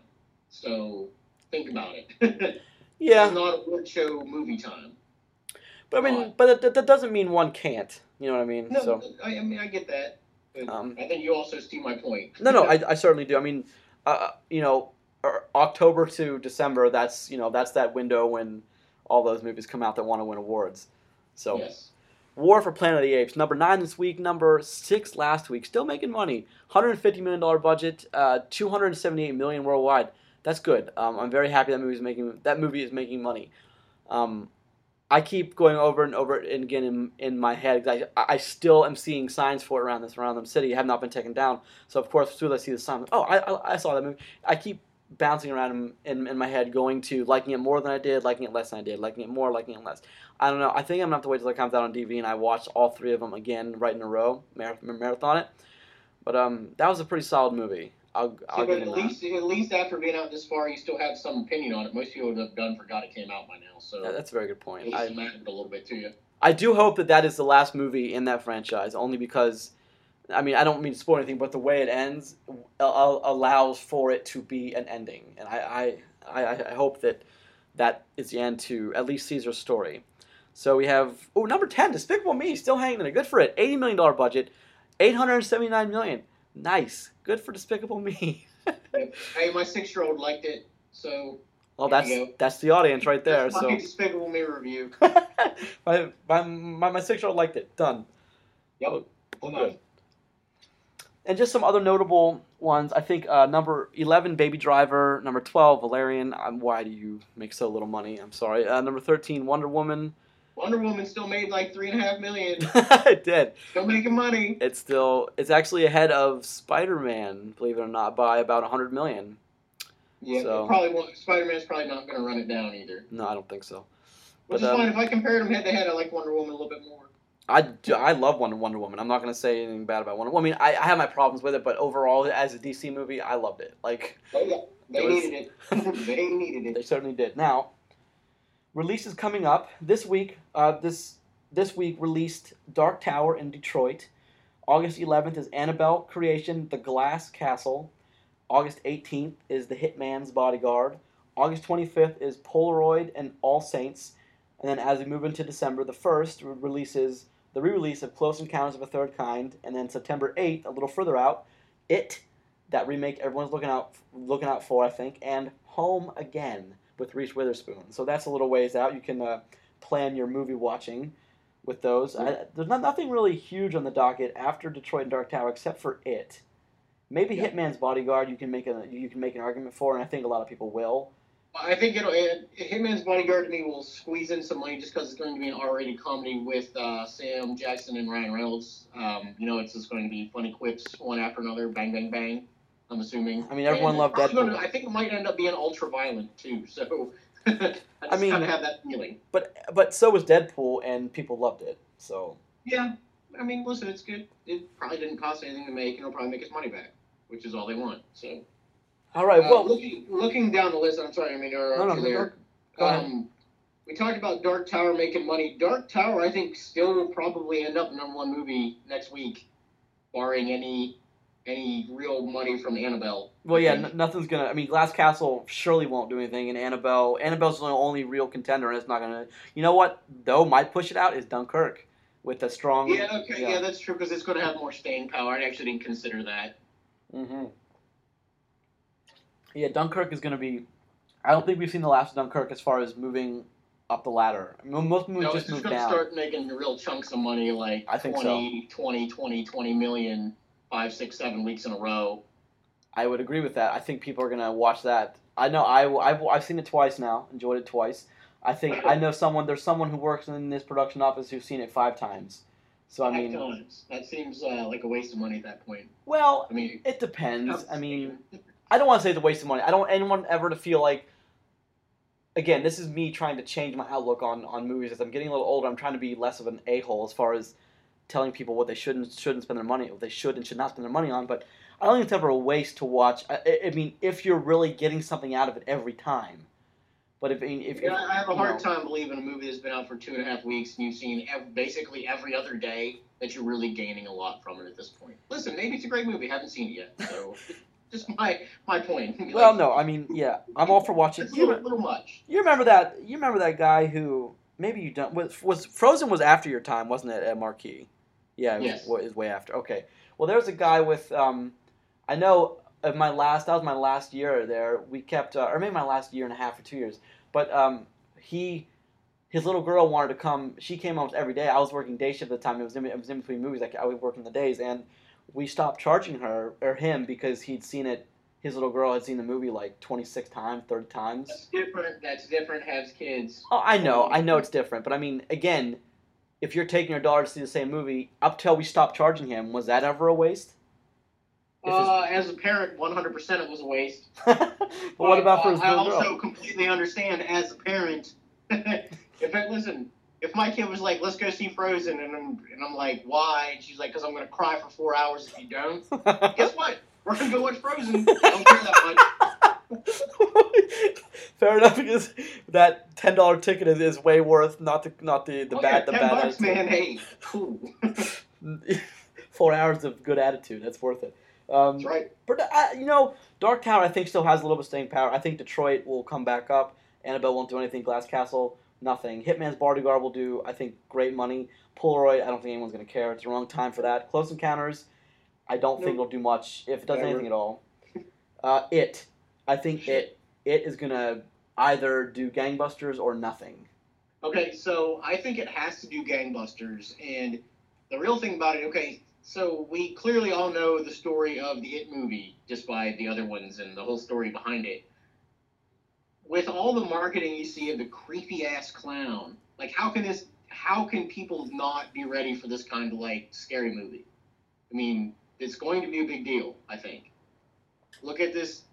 Speaker 2: So think about it.
Speaker 1: Yeah,
Speaker 2: It's not award show movie time.
Speaker 1: but I mean, but that, that doesn't mean one can't. You know what I mean?
Speaker 2: No,
Speaker 1: So
Speaker 2: I, I mean I get that. But
Speaker 1: Um,
Speaker 2: I think you also see my point.
Speaker 1: no, no, I, I certainly do. I mean, uh, you know, or October to December. That's you know that's that window when all those movies come out that want to win awards. So.
Speaker 2: Yes.
Speaker 1: War for Planet of the Apes, number nine this week, number six last week. Still making money. one hundred fifty million dollars budget, uh, two hundred seventy-eight million dollars worldwide. That's good. Um, I'm very happy that movie is making that movie is making money. Um, I keep going over and over it again in, in my head. 'Cause I, I still am seeing signs for it around this around the city. Have not been taken down. So of course, as soon as I see the sign, oh, I, I, I saw that movie. I keep bouncing around in, in, in my head, going to liking it more than I did, liking it less than I did, liking it more, liking it less. I don't know. I think I'm gonna have to wait till it comes out on D V D and I watch all three of them again right in a row, mar- marathon it. But um, that was a pretty solid movie. I'll, I'll
Speaker 2: So,
Speaker 1: give
Speaker 2: but
Speaker 1: it
Speaker 2: at
Speaker 1: that.
Speaker 2: least, at least after being out this far, you still have some opinion on it. Most people would have done forgot it came out by now. So
Speaker 1: Yeah, that's a very good
Speaker 2: at
Speaker 1: point.
Speaker 2: least
Speaker 1: I,
Speaker 2: it mattered a little bit to you.
Speaker 1: I do hope that that is the last movie in that franchise, only because, I mean, I don't mean to spoil anything, but the way it ends a- a- allows for it to be an ending, and I, I, I, I hope that that is the end to at least Caesar's story. So we have oh number ten, Despicable Me, still hanging in there. Good for it. eighty million dollar budget, eight hundred seventy-nine million. Nice. Good for Despicable Me.
Speaker 2: Hey, my six-year-old liked it, so
Speaker 1: Well,
Speaker 2: There
Speaker 1: that's
Speaker 2: you go.
Speaker 1: that's the audience right there.
Speaker 2: that's
Speaker 1: So
Speaker 2: my Despicable Me review.
Speaker 1: my, my, my, my six-year-old liked it. Done.
Speaker 2: Yep.
Speaker 1: Oh,
Speaker 2: Hold
Speaker 1: good.
Speaker 2: on.
Speaker 1: And just some other notable ones. I think uh, number eleven, Baby Driver. Number twelve, Valerian. Um, why do you make so little money? I'm sorry. Uh, number thirteen, Wonder Woman.
Speaker 2: Wonder Woman still made like three and a half million.
Speaker 1: It did.
Speaker 2: Still making money.
Speaker 1: It's still. It's actually ahead of Spider-Man, believe it or not, by about one hundred million.
Speaker 2: Yeah,
Speaker 1: So-
Speaker 2: probably won't. Spider-Man's probably not going to run it down either.
Speaker 1: No, I don't think so.
Speaker 2: Which
Speaker 1: But,
Speaker 2: is
Speaker 1: um,
Speaker 2: fine. If I compared them head to head, I like Wonder Woman a little bit more.
Speaker 1: I, do- I love Wonder, Wonder Woman. I'm not going to say anything bad about Wonder Woman. I mean, I, I have my problems with it, but overall, as a D C movie, I loved it. Like,
Speaker 2: Oh yeah, they
Speaker 1: It was-
Speaker 2: needed it. They needed
Speaker 1: they
Speaker 2: it.
Speaker 1: certainly did. Now, releases coming up this week. Uh, this this week released Dark Tower in Detroit. August eleventh is Annabelle Creation: The Glass Castle. August eighteenth is The Hitman's Bodyguard. August twenty-fifth is Polaroid and All Saints. And then as we move into December, the first re- releases the re-release of Close Encounters of a Third Kind. And then September eighth, a little further out, It, that remake everyone's looking out looking out for, I think, and Home Again with Reese Witherspoon. So that's a little ways out. You can uh, plan your movie watching with those. I, there's not, nothing really huge on the docket after Detroit and Dark Tower except for It. Maybe
Speaker 2: Yeah.
Speaker 1: Hitman's Bodyguard you can make a you can make an argument for, and I think a lot of people will.
Speaker 2: I think it'll. It, Hitman's Bodyguard to me will squeeze in some money just because it's going to be an R-rated comedy with uh, Sam Jackson and Ryan Reynolds. Um, you know, it's just going to be funny quips one after another, bang, bang, bang. I'm assuming.
Speaker 1: I mean, everyone
Speaker 2: And
Speaker 1: loved
Speaker 2: it's probably
Speaker 1: Deadpool.
Speaker 2: Gonna, I think it might end up being ultra violent too. So I just
Speaker 1: I mean-
Speaker 2: kind of have that feeling.
Speaker 1: But but so was Deadpool, and people loved it. So
Speaker 2: Yeah, I mean, listen, it's good. It probably didn't cost anything to make, and it'll probably make its money back, which is all they want. So.
Speaker 1: all right,
Speaker 2: Uh,
Speaker 1: well,
Speaker 2: looking, looking down the list, I'm sorry, I mean, or
Speaker 1: no, no,
Speaker 2: up to
Speaker 1: go,
Speaker 2: there.
Speaker 1: go ahead.
Speaker 2: Um, we talked about Dark Tower making money. Dark Tower, I think, still will probably end up number one movie next week, barring any any real money from Annabelle.
Speaker 1: Well,
Speaker 2: I
Speaker 1: yeah,
Speaker 2: think.
Speaker 1: n- nothing's gonna. I mean, Glass Castle surely won't do anything, and Annabelle, Annabelle's the only real contender, and it's not gonna. You know what? Though might push it out is Dunkirk, with a strong.
Speaker 2: Yeah, okay, yeah, that's true because it's going to have more staying power. I actually didn't consider that.
Speaker 1: Mm-hmm. Yeah, Dunkirk is gonna be. I don't think we've seen the last of Dunkirk as far as moving up the ladder. I mean, most movies
Speaker 2: No,
Speaker 1: just
Speaker 2: it's just
Speaker 1: move
Speaker 2: going to
Speaker 1: down.
Speaker 2: start making real chunks of money, like
Speaker 1: I think so.
Speaker 2: twenty, twenty, twenty, twenty million, five, six, seven weeks in a row.
Speaker 1: I would agree with that. I think people are gonna watch that. I know I, I've, I've seen it twice now. Enjoyed it twice. I think I know someone. There's someone who works in this production office who's seen it five times. So I
Speaker 2: Five
Speaker 1: mean,
Speaker 2: times. That seems uh, like a waste of money at that point.
Speaker 1: well,
Speaker 2: I mean,
Speaker 1: it depends. I mean, I don't want to say it's a waste of money. I don't want anyone ever to feel like. Again, this is me trying to change my outlook on, on movies as I'm getting a little older. I'm trying to be less of an a hole as far as telling people what they should and shouldn't spend their money, what they should and should not spend their money on. But I don't think it's ever a waste to watch. I, I mean, if you're really getting something out of it every time. But if if, if
Speaker 2: Yeah, I have a
Speaker 1: you
Speaker 2: hard
Speaker 1: know,
Speaker 2: time believing a movie that's been out for two and a half weeks and you've seen ev- basically every other day that you're really gaining a lot from it at this point. Listen, maybe it's a great movie. Haven't seen it yet, so just my my point.
Speaker 1: Well,
Speaker 2: Like,
Speaker 1: no, I mean, yeah, I'm all for watching.
Speaker 2: it's a
Speaker 1: You,
Speaker 2: little,
Speaker 1: re-
Speaker 2: little much.
Speaker 1: you remember that? You remember that guy who maybe you don't was was Frozen was after your time, wasn't it? At Marquee, yeah, it
Speaker 2: Yes.
Speaker 1: was, was way after. Okay, well, there's a guy with um, I know of my last that was my last year there. We kept uh, or maybe my last year and a half or two years, but um, he. His little girl wanted to come. She came almost every day. I was working day shift at the time. It was in, it was in between movies. Like I was working the days, and we stopped charging her or him because he'd seen it. His little girl had seen the movie like twenty-six times, thirty times.
Speaker 2: That's different. That's different. Has kids.
Speaker 1: Oh, I know, I know it's different, but I mean, again, if you're taking your daughter to see the same movie, up till we stopped charging him, was that ever a waste? If his-
Speaker 2: Uh, as a parent, one hundred percent it was a waste.
Speaker 1: but what about for his
Speaker 2: uh, I
Speaker 1: little
Speaker 2: also
Speaker 1: girl?
Speaker 2: completely understand as a parent. if I listen, if my kid was like, "Let's go see Frozen," and I'm, and I'm like, "Why?" And she's like, "Because I'm gonna cry for four hours if you don't." Guess what? We're gonna go watch Frozen. I don't care that much.
Speaker 1: Fair enough, because that ten dollar ticket is, is way worth not the not the the
Speaker 2: Oh,
Speaker 1: bad
Speaker 2: yeah,
Speaker 1: the
Speaker 2: ten
Speaker 1: bad
Speaker 2: bucks,
Speaker 1: attitude.
Speaker 2: man. Hey, cool.
Speaker 1: Four hours of good attitude. That's worth it. Um,
Speaker 2: That's right.
Speaker 1: But I, you know, Dark Tower I think still has a little bit of staying power. I think Detroit will come back up. Annabelle won't do anything. Glass Castle, nothing. Hitman's Bodyguard will do, I think, great money. Polaroid, I don't think anyone's going to care. It's the wrong time for that. Close Encounters, I don't think
Speaker 2: Nope.
Speaker 1: it'll do much, if it does
Speaker 2: Never.
Speaker 1: anything at all. Uh, it, I think it, it is going to either do gangbusters or nothing.
Speaker 2: Okay, so I think it has to do gangbusters, and the real thing about it, okay, So we clearly all know the story of the It movie just by the other ones and the whole story behind it. With all the marketing you see of the creepy ass clown, like how can this? How can people not be ready for this kind of like scary movie? I mean, it's going to be a big deal. I think. Look at this.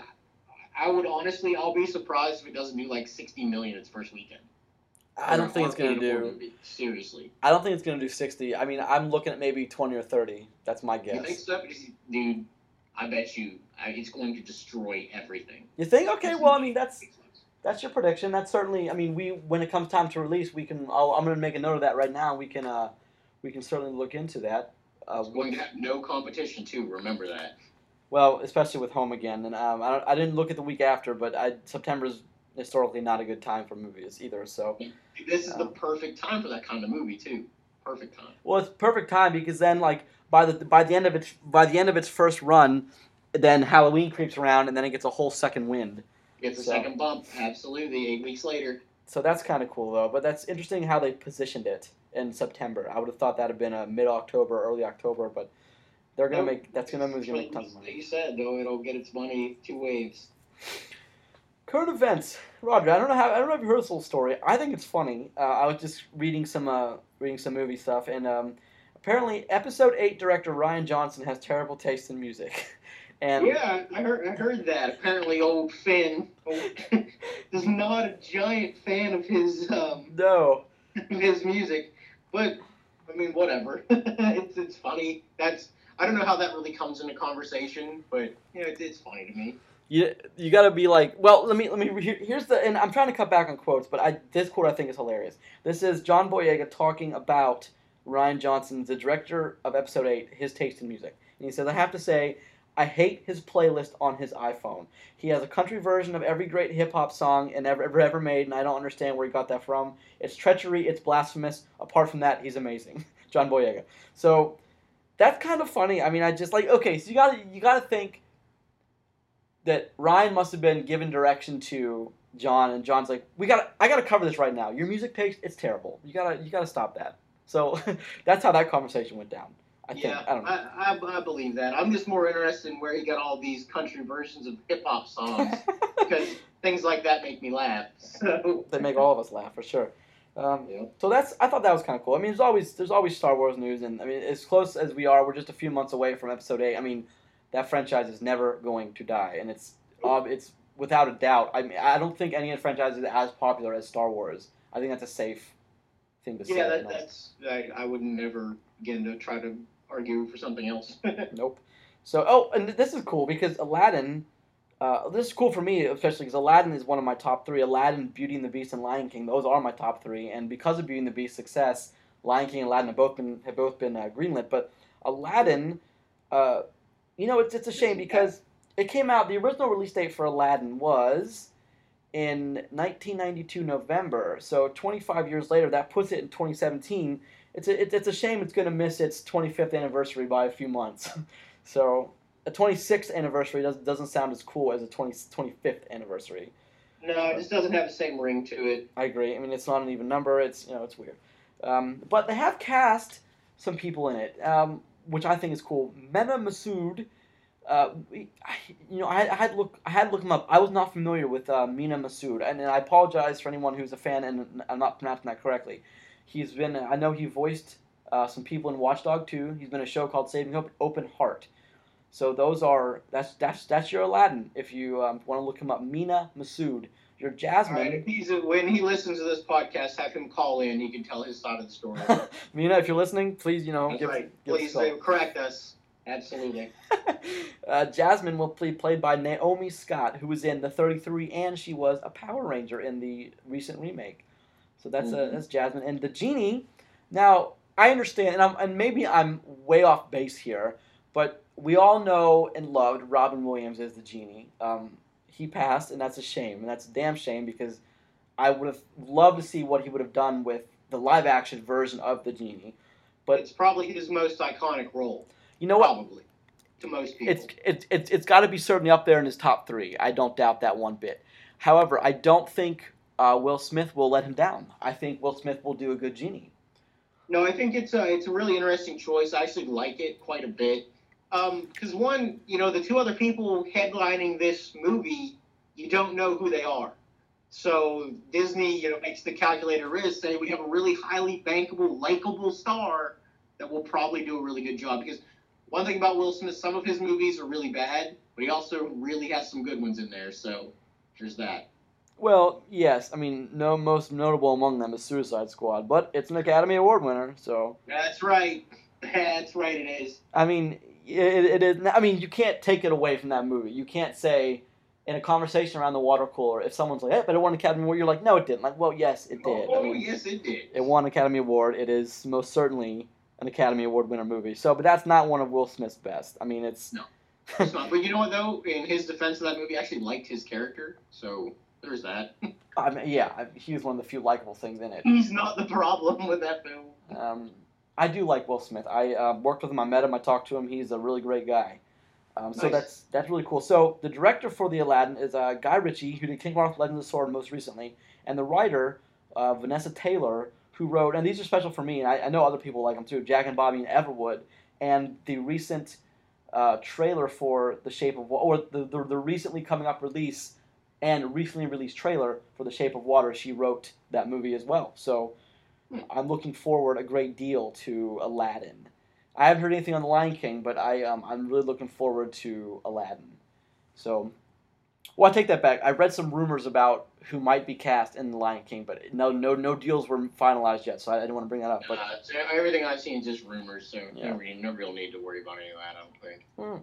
Speaker 2: I would honestly, I'll be surprised if it doesn't do like sixty million its first weekend.
Speaker 1: I don't think it's gonna do.
Speaker 2: Movie. Seriously.
Speaker 1: I don't think it's gonna do sixty. I mean, I'm looking at maybe twenty or thirty. That's my guess.
Speaker 2: You think so? Dude, I bet you it's going to destroy everything.
Speaker 1: You think? Okay, well, I mean, that's that's your prediction. That's certainly. I mean, we when it comes time to release, we can. I'll, I'm gonna make a note of that right now. We can. Uh, we can certainly look into that. Uh,
Speaker 2: it's going to have no competition too. Remember that.
Speaker 1: Well, especially with Home Again, and um, I don't, I didn't look at the week after, but I, September's historically not a good time for movies either. So
Speaker 2: this is
Speaker 1: um,
Speaker 2: the perfect time for that kind of movie too. Perfect time.
Speaker 1: Well, it's perfect time because then, like by the by the end of its by the end of its first run, then Halloween creeps around, and then it gets a whole second wind.
Speaker 2: Gets a
Speaker 1: so,
Speaker 2: second bump. Absolutely, eight weeks later.
Speaker 1: So that's kind of cool though. But that's interesting how they positioned it in September. I would have thought that would have been a mid October, early October, but. They're gonna make that's gonna movie's gonna make tons of money.
Speaker 2: Like you said, though, it'll get its money two waves.
Speaker 1: Current events, Roger. I don't know how I don't know if you heard this whole story. I think it's funny. Uh, I was just reading some uh, reading some movie stuff, and um, apparently, episode eight director Rian Johnson has terrible taste in music. And
Speaker 2: yeah, I heard I heard that. Apparently, old Finn is not a giant fan of his um,
Speaker 1: no
Speaker 2: of his music, but I mean, whatever. it's it's funny. That's. I don't know how that really comes into conversation, but you know, it, it's funny to me.
Speaker 1: You you gotta be like, well, let me let me here, here's the and I'm trying to cut back on quotes, but I this quote I think is hilarious. This is John Boyega talking about Rian Johnson, the director of Episode Eight, his taste in music, and he says, I have to say, I hate his playlist on his iPhone. He has a country version of every great hip hop song and ever ever ever made, and I don't understand where he got that from. It's treachery. It's blasphemous. Apart from that, he's amazing. John Boyega. So. That's kind of funny. I mean, I just like okay. So you gotta you gotta think that Rian must have been given direction to John, and John's like, we gotta I gotta cover this right now. Your music taste, it's terrible. You gotta you gotta stop that. So that's how that conversation went down. I think
Speaker 2: yeah,
Speaker 1: I don't know.
Speaker 2: I, I, I believe that. I'm just more interested in where he got all these country versions of hip hop songs because things like that make me laugh. So
Speaker 1: they make all of us laugh for sure. Um,
Speaker 2: yeah.
Speaker 1: So that's I thought that was kind of cool. I mean, there's always there's always Star Wars news, and I mean, as close as we are, we're just a few months away from Episode Eight. I mean, that franchise is never going to die, and it's uh, it's without a doubt. I mean, I don't think any of the franchises is as popular as Star Wars. I think that's a safe thing to say.
Speaker 2: Yeah, that, that's I, I would never again to try to argue for something else.
Speaker 1: Nope. So oh, and this is cool because Aladdin. Uh, this is cool for me, especially because Aladdin is one of my top three. Aladdin, Beauty and the Beast, and Lion King; those are my top three. And because of Beauty and the Beast's success, Lion King and Aladdin have both been have both been uh, greenlit. But Aladdin, uh, you know, it's it's a shame because it came out. The original release date for Aladdin was in nineteen ninety-two November. So twenty-five years later, that puts it in twenty seventeen. It's a it's, it's a shame it's going to miss its twenty-fifth anniversary by a few months. So. A twenty-sixth anniversary doesn't doesn't sound as cool as a twenty, twenty-fifth anniversary.
Speaker 2: No, it just doesn't have the same ring to it.
Speaker 1: I agree. I mean, it's not an even number. It's you know, it's weird. Um, but they have cast some people in it, um, which I think is cool. Mena Massoud. Uh, we, I, you know, I, I had to look. I had to look him up. I was not familiar with uh, Mena Massoud, and, and I apologize for anyone who's a fan and I'm not pronouncing that correctly. He's been. I know he voiced uh, some people in Watch Dogs two. He's been in a show called Saving Hope, Open Heart. So those are that's that's that's your Aladdin. If you um, want to look him up, Mena Massoud. Your Jasmine.
Speaker 2: All right, if he's a, when he listens to this podcast, have him call in. He can tell his side of the story.
Speaker 1: Mena, if you're listening, please you know
Speaker 2: That's
Speaker 1: give,
Speaker 2: right.
Speaker 1: give
Speaker 2: Please uh, correct us. Absolutely.
Speaker 1: uh, Jasmine will be played by Naomi Scott, who was in the thirty-three, and she was a Power Ranger in the recent remake. So that's mm-hmm. uh, that's Jasmine, and the genie. Now I understand, and, I'm, and maybe I'm way off base here, but. We all know and loved Robin Williams as the genie. Um, he passed, and that's a shame, and that's a damn shame because I would have loved to see what he would have done with the live-action version of the genie. But
Speaker 2: it's probably his most iconic role.
Speaker 1: You know what?
Speaker 2: Probably to most people.
Speaker 1: It's it's it's, it's got to be certainly up there in his top three. I don't doubt that one bit. However, I don't think uh, Will Smith will let him down. I think Will Smith will do a good genie.
Speaker 2: No, I think it's a it's a really interesting choice. I actually like it quite a bit. Because one, you know, the two other people headlining this movie, you don't know who they are. So Disney, you know, makes the calculated risk say we have a really highly bankable, likable star that will probably do a really good job. Because one thing about Will Smith, some of his movies are really bad, but he also really has some good ones in there. So there's that.
Speaker 1: Well, yes, I mean, no, most notable among them is Suicide Squad, but it's an Academy Award winner, so.
Speaker 2: That's right. That's right. It is.
Speaker 1: I mean, it, it is. I mean, you can't take it away from that movie. You can't say in a conversation around the water cooler if someone's like, "Hey, but it won an Academy Award," you're like, "No, it didn't." Like, well, yes, it did.
Speaker 2: Oh,
Speaker 1: I mean,
Speaker 2: yes, it did.
Speaker 1: it won an Academy Award. It is most certainly an Academy Award winner movie. So, but that's not one of Will Smith's best. I mean, it's.
Speaker 2: No, it's not. But you know what though? In his defense of that movie, I actually liked his character. So there's that.
Speaker 1: I mean, yeah, he was one of the few likable things in it.
Speaker 2: He's not the problem with that film.
Speaker 1: Um, I do like Will Smith. I uh, worked with him. I met him. I talked to him. He's a really great guy. Um, so
Speaker 2: Nice.
Speaker 1: that's that's really cool. So the director for the Aladdin is uh, Guy Ritchie, who did King Arthur: Legend of the Sword most recently, and the writer uh, Vanessa Taylor, who wrote. And these are special for me, and I, I know other people like them too. Jack and Bobby and Everwood, and the recent uh, trailer for The Shape of Water, or the, the the recently coming up release and recently released trailer for The Shape of Water. She wrote that movie as well. So I'm looking forward a great deal to Aladdin. I haven't heard anything on The Lion King, but I um, I'm really looking forward to Aladdin. So, well, I take that back. I read some rumors about who might be cast in The Lion King, but no no no deals were finalized yet, so I, I didn't want to bring that up. But
Speaker 2: Uh, so everything I've seen is just rumors, so
Speaker 1: Yeah.
Speaker 2: no, re- no real need to worry about any of that. I don't think.
Speaker 1: hmm,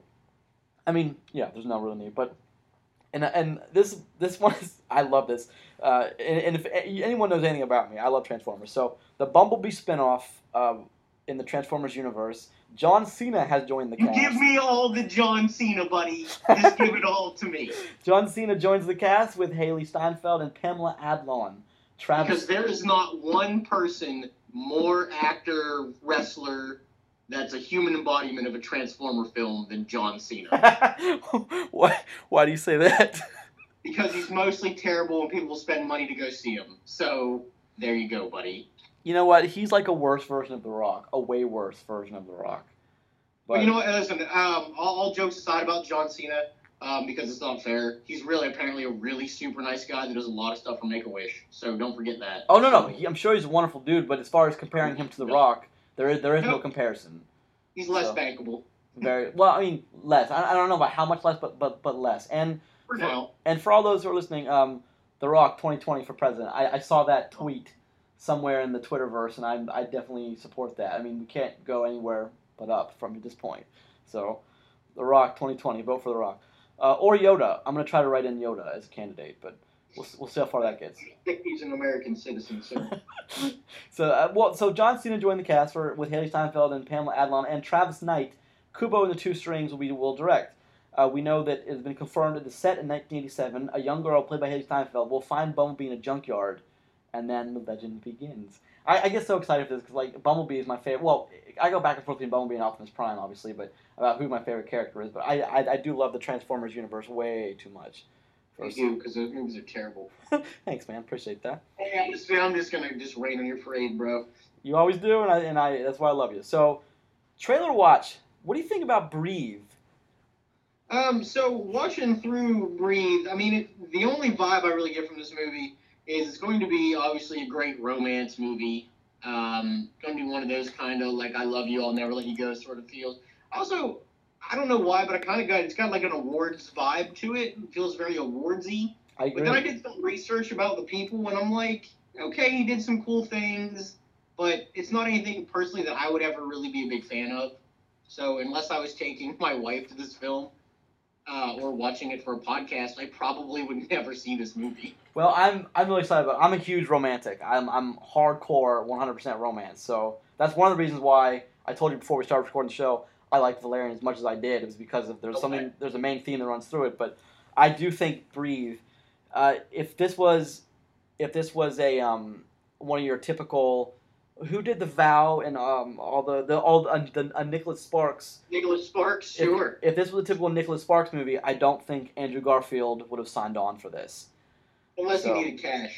Speaker 1: I mean, yeah, there's no real need, but and and this this one is I love this. Uh, and, and if anyone knows anything about me, I love Transformers. So the Bumblebee spinoff um, in the Transformers universe, John Cena has joined the
Speaker 2: You
Speaker 1: cast.
Speaker 2: give me all the John Cena, buddy. Just give it all to me.
Speaker 1: John Cena joins the cast with Haley Steinfeld and Pamela Adlon. Travis.
Speaker 2: Because there is not one person more actor, wrestler, that's a human embodiment of a Transformer film than John Cena.
Speaker 1: why? Why do you say that?
Speaker 2: Because he's mostly terrible and people will spend money to go see him. So, there you go, buddy.
Speaker 1: You know what? He's like a worse version of The Rock, a way worse version of The Rock.
Speaker 2: But, you know what? Listen, um, all, all jokes aside about John Cena, um, because it's not fair, he's really apparently a really super nice guy that does a lot of stuff for Make-A-Wish. So don't forget that.
Speaker 1: Oh no, no, he, I'm sure he's a wonderful dude. But as far as comparing him to The Rock, there is there is no
Speaker 2: No.
Speaker 1: comparison.
Speaker 2: He's less
Speaker 1: So-
Speaker 2: bankable
Speaker 1: Very well. I mean, less. I, I don't know about how much less, but but but less. And
Speaker 2: for now.
Speaker 1: and for all those who are listening, um, The Rock twenty twenty for president. I, I saw that tweet somewhere in the Twitterverse, and I I definitely support that. I mean, we can't go anywhere but up from this point. So, The Rock twenty twenty, vote for The Rock. Uh, or Yoda. I'm going to try to write in Yoda as a candidate, but we'll, we'll see how far that gets.
Speaker 2: He's an American citizen, so.
Speaker 1: so, uh, well, so John Cena joined the cast for with Haley Steinfeld and Pamela Adlon, and Travis Knight, Kubo and the Two Strings, will be will direct. Uh, we know that it has been confirmed that the set in nineteen eighty-seven, a young girl played by Haley Steinfeld will find Bumblebee in a junkyard, and then the legend begins. I, I get so excited for this because like Bumblebee is my favorite. Well, I go back and forth between Bumblebee and Optimus Prime, obviously, but about who my favorite character is. But I, I, I do love the Transformers universe way too much.
Speaker 2: I do, because those movies are terrible.
Speaker 1: Thanks, man. Appreciate that.
Speaker 2: Hey, I'm just, I'm just gonna just rain on your parade, bro.
Speaker 1: You always do, and I and I that's why I love you. So, trailer watch. What do you think about Breathe?
Speaker 2: Um, so watching through Breathe, I mean, it, the only vibe I really get from this movie is it's going to be obviously a great romance movie. Um, going to be one of those kind of like I love you, I'll never let you go sort of feels. Also, I don't know why, but I kind of got it's got like an awards vibe to it. It feels very awardsy.
Speaker 1: I
Speaker 2: But
Speaker 1: agree.
Speaker 2: then I did some research about the people, and I'm like, okay, he did some cool things, but it's not anything personally that I would ever really be a big fan of. So unless I was taking my wife to this film uh, or watching it for a podcast, I probably would never see this movie.
Speaker 1: Well, I'm I'm really excited about it. I'm a huge romantic. I'm I'm hardcore one hundred percent romance. So that's one of the reasons why I told you before we started recording the show I liked Valerian as much as I did. It was because of there's
Speaker 2: Okay.
Speaker 1: something there's a main theme that runs through it. But I do think Breathe. Uh, if this was if this was a um one of your typical who did The Vow and um all the the all uh, the uh, Nicholas Sparks.
Speaker 2: Nicholas Sparks,
Speaker 1: If-
Speaker 2: sure.
Speaker 1: If, this was a typical Nicholas Sparks movie, I don't think Andrew Garfield would have signed on for this.
Speaker 2: Unless
Speaker 1: so-
Speaker 2: he needed cash.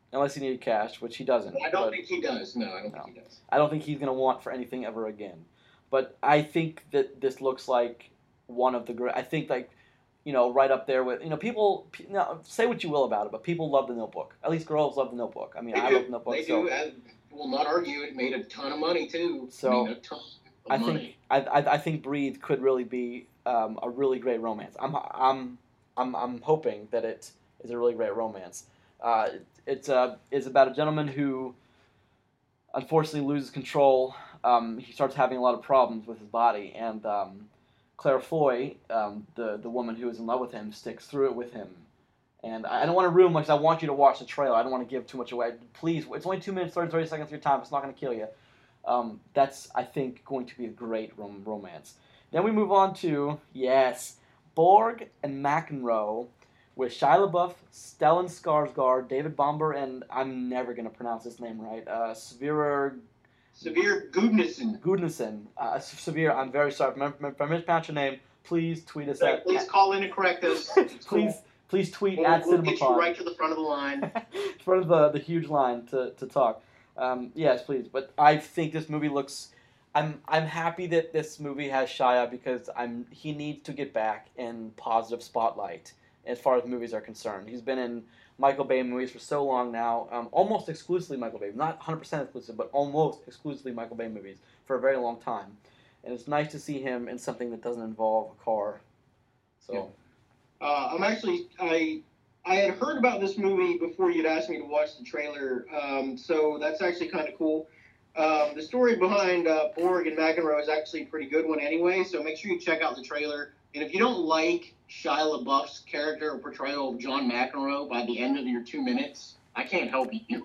Speaker 1: unless he needed cash, which he doesn't.
Speaker 2: I don't
Speaker 1: but,
Speaker 2: think he does. No, I don't
Speaker 1: no.
Speaker 2: think he does.
Speaker 1: I don't think he's gonna want for anything ever again. But I think that this looks like one of the great. I think like, you know, right up there with you know people. You know, say what you will about it, but people love the Notebook. At least girls love the Notebook. I mean,
Speaker 2: They
Speaker 1: I
Speaker 2: do.
Speaker 1: love the Notebook.
Speaker 2: They
Speaker 1: so,
Speaker 2: do. I will not argue. It made a ton of money too.
Speaker 1: So,
Speaker 2: I mean, a ton of
Speaker 1: I
Speaker 2: money.
Speaker 1: think I, I, I think Breathe could really be um, a really great romance. I'm I'm I'm I'm hoping that it is a really great romance. Uh, it, it's uh, it's about a gentleman who unfortunately loses control. Um, he starts having a lot of problems with his body, and um, Claire Foy, um, the the woman who is in love with him, sticks through it with him. And I I don't want to ruin much. I want you to watch the trailer. I don't want to give too much away. Please, it's only two minutes, thirty, thirty seconds of your time. It's not going to kill you. Um, that's, I think, going to be a great rom- romance. Then we move on to, yes, Borg and McEnroe with Shia LaBeouf, Stellan Skarsgård, David Bomber, and I'm never going to pronounce his name right, uh, Severa
Speaker 2: Severe Gudnason.
Speaker 1: Gudnason. Uh, Severe, I'm very sorry. If I mispronounce your name, please tweet us
Speaker 2: Right,
Speaker 1: at...
Speaker 2: please call in and correct us. It's
Speaker 1: please,
Speaker 2: cool.
Speaker 1: please tweet
Speaker 2: We'll,
Speaker 1: at
Speaker 2: we'll
Speaker 1: CinemaPod.
Speaker 2: get you right to the front of the line.
Speaker 1: In front of the, the huge line to, to talk. Um, yes, please. But I think this movie looks. I'm I'm happy that this movie has Shia because I'm he needs to get back in positive spotlight as far as movies are concerned. He's been in Michael Bay movies for so long now, um, almost exclusively Michael Bay, not one hundred percent exclusive, but almost exclusively Michael Bay movies for a very long time. And it's nice to see him in something that doesn't involve a car. So.
Speaker 2: Yeah. Uh, I'm actually I. I had heard about this movie before you'd asked me to watch the trailer, um, so that's actually kind of cool. Um, the story behind uh, Borg and McEnroe is actually a pretty good one anyway, so make sure you check out the trailer. And if you don't like Shia LaBeouf's character or portrayal of John McEnroe by the end of your two minutes, I can't help you.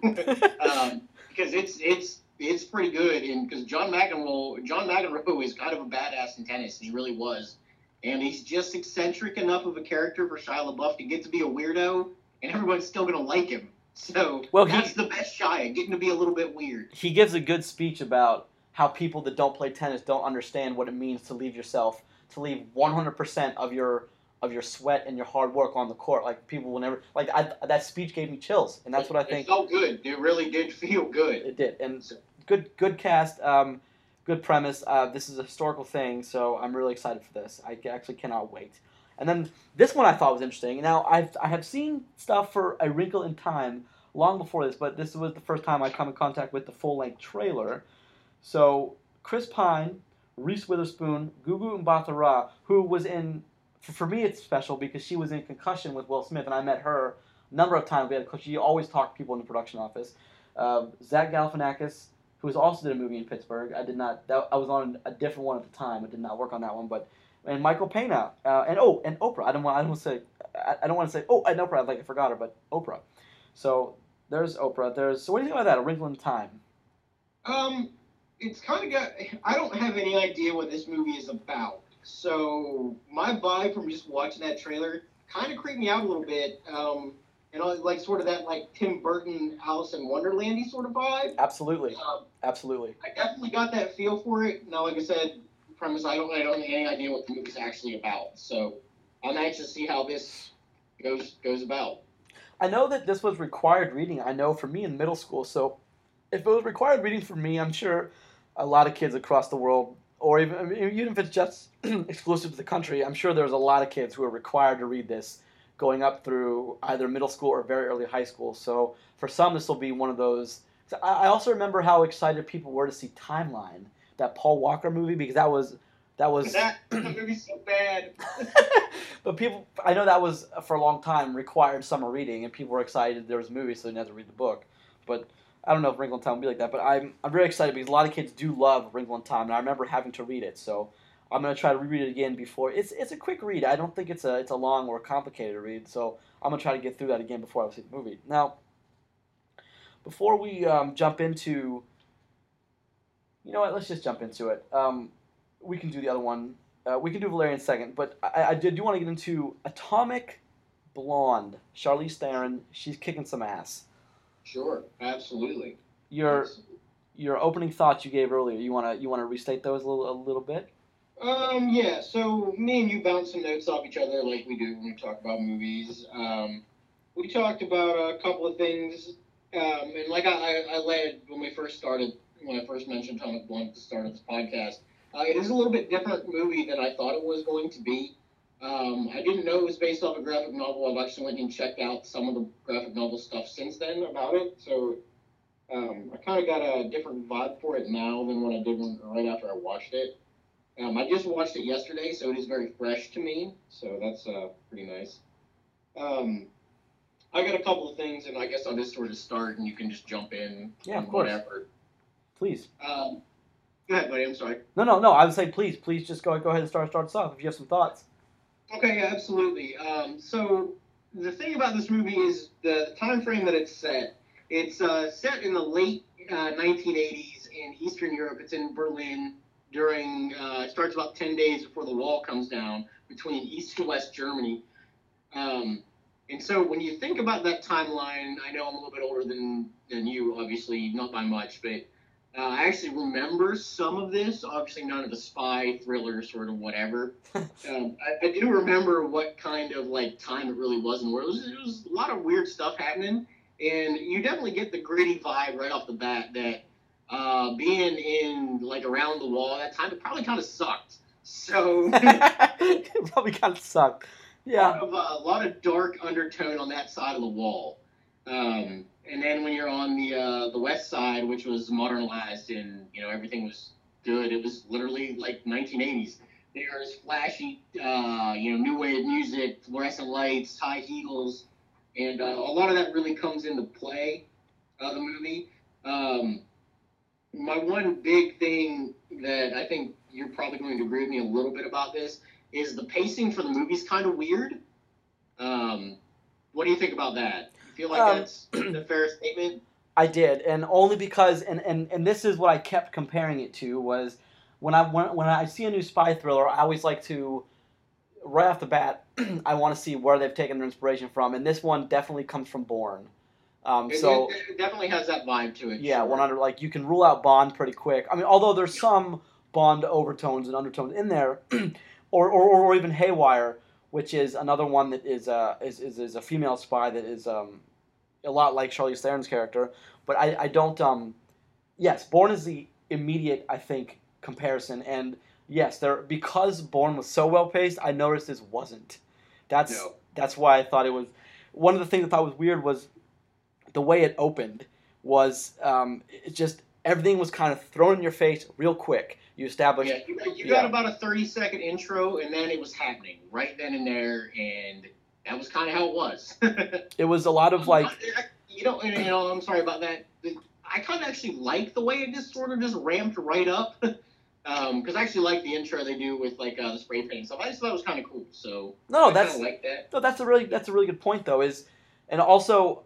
Speaker 2: um, because it's it's it's pretty good, and because John McEnroe, John McEnroe is kind of a badass in tennis, he really was. And he's just eccentric enough of a character for Shia LaBeouf to get to be a weirdo, and everyone's still going to like him. So
Speaker 1: well,
Speaker 2: that's
Speaker 1: he,
Speaker 2: the best Shia, getting to be a little bit weird.
Speaker 1: He gives a good speech about how people that don't play tennis don't understand what it means to leave yourself, to leave one hundred percent of your of your sweat and your hard work on the court. Like, people will never... Like, I, that speech gave me chills, and that's what I think...
Speaker 2: It felt good. It really did feel good.
Speaker 1: It did, and good good cast... Um, Good premise. Uh, this is a historical thing, so I'm really excited for this. I actually cannot wait. And then this one I thought was interesting. Now, I've I have seen stuff for A Wrinkle in Time long before this, but this was the first time I come in contact with the full-length trailer. So, Chris Pine, Reese Witherspoon, Gugu Mbatha-Raw, who was in... For, for me, it's special because she was in Concussion with Will Smith, and I met her a number of times. We had, she always talked to people in the production office. Uh, Zach Galifianakis, who was also did a movie in Pittsburgh. I did not. That, I was on a different one at the time. I did not work on that one. But and Michael Pena uh, and oh and Oprah. I don't want. I don't want to say. I, I don't want to say. Oh, and Oprah. I like I forgot her, but Oprah. So there's Oprah. There's. So what do you think about that? A Wrinkle in Time.
Speaker 2: Um, it's kind of got. I don't have any idea what this movie is about. So my vibe from just watching that trailer kind of creeped me out a little bit. Um. You know, like sort of that like Tim Burton, Alice in Wonderland-y sort of vibe.
Speaker 1: Absolutely,
Speaker 2: um,
Speaker 1: absolutely.
Speaker 2: I definitely got that feel for it. Now, like I said, premise I don't I don't have any idea what the movie's actually about. So I'm anxious to see how this goes goes about.
Speaker 1: I know that this was required reading. I know for me in middle school. So if it was required reading for me, I'm sure a lot of kids across the world, or even I mean, even if it's just exclusive to the country, I'm sure there's a lot of kids who are required to read this, going up through either middle school or very early high school. So for some, this will be one of those. I also remember how excited people were to see Timeline, that Paul Walker movie, because that was that was
Speaker 2: that movie's so bad.
Speaker 1: But people, I know that was for a long time required summer reading, and people were excited there was a movie, so they didn't have to read the book. But I don't know if Wrinkle in Time will be like that. But I'm I'm very excited because a lot of kids do love Wrinkle in Time, and I remember having to read it. So I'm gonna try to reread it again before. It's it's a quick read. I don't think it's a it's a long or complicated read. So I'm gonna try to get through that again before I see the movie. Now, before we um, jump into, you know what? Let's just jump into it. Um, we can do the other one. Uh, we can do Valerian second, but I, I did do want to get into Atomic Blonde. Charlize Theron. She's kicking some ass.
Speaker 2: Sure, absolutely.
Speaker 1: Your
Speaker 2: absolutely.
Speaker 1: your opening thoughts you gave earlier. You wanna you wanna restate those a little a little bit?
Speaker 2: Um, yeah, so me and you bounced some notes off each other like we do when we talk about movies. Um, we talked about a couple of things Um, and like I, I, I led when we first started, when I first mentioned Atomic Blonde at the start of this podcast, uh, it is a little bit different movie than I thought it was going to be. Um, I didn't know it was based off a graphic novel. I've actually went and checked out some of the graphic novel stuff since then about it. So um, I kind of got a different vibe for it now than what I did when, right after I watched it. Um, I just watched it yesterday, so it is very fresh to me. So that's uh, pretty nice. Um, I got a couple of things, and I guess I'll just sort of start, and you can just jump in.
Speaker 1: Yeah, of
Speaker 2: and
Speaker 1: course.
Speaker 2: Whatever.
Speaker 1: Please.
Speaker 2: Um, go ahead, buddy. I'm sorry.
Speaker 1: No, no, no. I would say please, please just go go ahead and start start us off if you have some thoughts.
Speaker 2: Okay, yeah, absolutely. Um, so the thing about this movie is the time frame that it's set. It's uh, set in the late uh, nineteen eighties in Eastern Europe. It's in Berlin during. Uh, it starts about ten days before the wall comes down between East and West Germany. Um, And so when you think about that timeline, I know I'm a little bit older than, than you, obviously, not by much, but uh, I actually remember some of this, obviously none of the spy, thriller, sort of whatever. um, I, I do remember what kind of, like, time it really was in the world. It was, it was a lot of weird stuff happening, and you definitely get the gritty vibe right off the bat that uh, being in, like, around the wall at that time, it probably kind of sucked. So...
Speaker 1: It probably kind of sucked. Yeah.
Speaker 2: A lot, of, uh, a lot of dark undertone on that side of the wall. Um, and then when you're on the uh, the west side, which was modernized and, you know, everything was good, it was literally like nineteen eighties. There's flashy, uh, you know, new wave music, fluorescent lights, high heels, and uh, a lot of that really comes into play, uh, the movie. Um, my one big thing that I think you're probably going to agree with me a little bit about this is the pacing for the movie's kind of weird. Um, what do you think about that? You feel like
Speaker 1: Um,
Speaker 2: that's a fair statement?
Speaker 1: I did, and only because, and, and, and this is what I kept comparing it to, was when I when, when I see a new spy thriller, I always like to, right off the bat, I want to see where they've taken their inspiration from, and this one definitely comes from Bourne. Um,
Speaker 2: It,
Speaker 1: so
Speaker 2: it, it definitely has that vibe to it.
Speaker 1: yeah,
Speaker 2: sure.
Speaker 1: one hundred. Like you can rule out Bond pretty quick. I mean, although there's some Bond overtones and undertones in there, or, or or even Haywire, which is another one that is uh is, is, is a female spy that is um a lot like Charlize Theron's character. But I, I don't um yes, Bourne is the immediate, I think, comparison, and yes, there because Bourne was so well paced, I noticed this wasn't. That's
Speaker 2: No.
Speaker 1: that's why I thought it was. One of the things I thought was weird was the way it opened was um, it just everything was kind of thrown in your face real quick. You established,
Speaker 2: Yeah, you, you
Speaker 1: yeah.
Speaker 2: got about a thirty second intro, and then it was happening right then and there, and that was kind of how it was.
Speaker 1: It was a lot of like,
Speaker 2: I- you know, and, you know, I'm sorry about that. I kind of actually like the way it just sort of just ramped right up, because um, I actually like the intro they do with like uh, the spray paint stuff. I just thought it was kind of cool. So
Speaker 1: no,
Speaker 2: I
Speaker 1: that's
Speaker 2: kind of like that.
Speaker 1: no, that's a really that's a really good point though. Is and also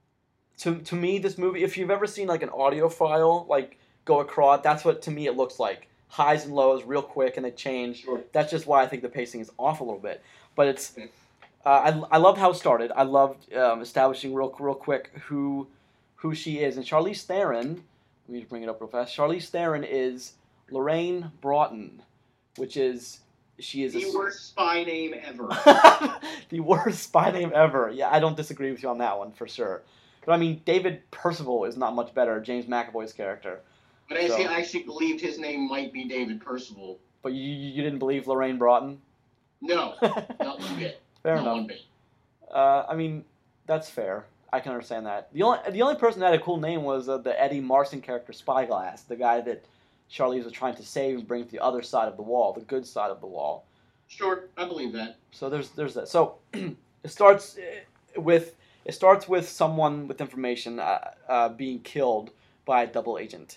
Speaker 1: to to me this movie, if you've ever seen like an audio file like go across, that's what to me it looks like. Highs and lows real quick, and they change.
Speaker 2: Sure.
Speaker 1: That's just why I think the pacing is off a little bit. But it's
Speaker 2: Okay.
Speaker 1: uh, I I loved how it started. I loved um, establishing real real quick who who she is. And Charlize Theron, let me bring it up real fast. Charlize Theron is Lorraine Broughton, which is she is
Speaker 2: The
Speaker 1: a,
Speaker 2: worst spy name ever.
Speaker 1: the worst spy name ever. Yeah, I don't disagree with you on that one for sure. But I mean, David Percival is not much better. James McAvoy's character.
Speaker 2: But I
Speaker 1: So-
Speaker 2: actually, I actually believed his name might be David Percival.
Speaker 1: But you you didn't believe Lorraine Broughton?
Speaker 2: No, not one bit.
Speaker 1: Fair
Speaker 2: not
Speaker 1: enough.
Speaker 2: one bit.
Speaker 1: Uh, I mean, that's fair. I can understand that. The only the only person that had a cool name was uh, the Eddie Marson character, Spyglass, the guy that Charlize was trying to save and bring to the other side of the wall, the good side of the wall.
Speaker 2: Sure, I believe that.
Speaker 1: So there's there's that. So it starts uh, with it starts with someone with information uh, uh, being killed by a double agent.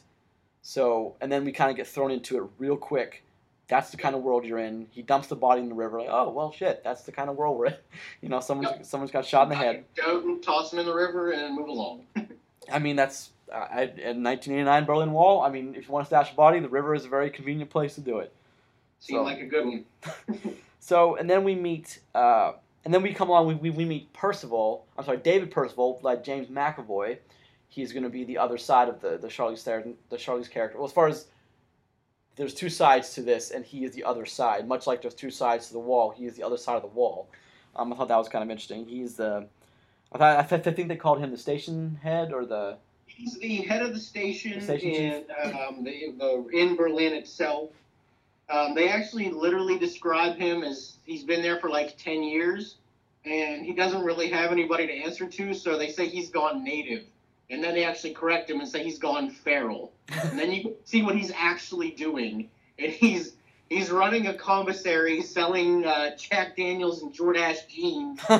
Speaker 1: So and then we kind of get thrown into it real quick. That's the kind of world you're in. He dumps the body in the river. Like, oh well, shit. That's the kind of world we're in. You know, someone's
Speaker 2: Yep.
Speaker 1: someone's got shot in the head.
Speaker 2: Go and toss him in the river and move along.
Speaker 1: I mean, that's uh, I, in nineteen eighty-nine Berlin Wall. I mean, if you want to stash a body, the river is a very convenient place to do it.
Speaker 2: Seemed
Speaker 1: So-
Speaker 2: like a good one.
Speaker 1: So, and then we meet, uh, and then we come along. We, we we meet Percival. I'm sorry, David Percival, like James McAvoy. He's going to be the other side of the the Charlize Theron, the Charlize character. Well, as far as there's two sides to this, and he is the other side. Much like there's two sides to the wall, he is the other side of the wall. Um, I thought that was kind of interesting. He's the I thought I, th- I think they called him the station head or the.
Speaker 2: He's the head of the station,
Speaker 1: The station
Speaker 2: in um, the, the in Berlin itself. Um, they actually literally describe him as he's been there for like ten years, and he doesn't really have anybody to answer to, so they say he's gone native. And then they actually correct him and say he's gone feral. And then you see what he's actually doing, and he's he's running a commissary selling uh, Jack Daniels and Jordache jeans. uh,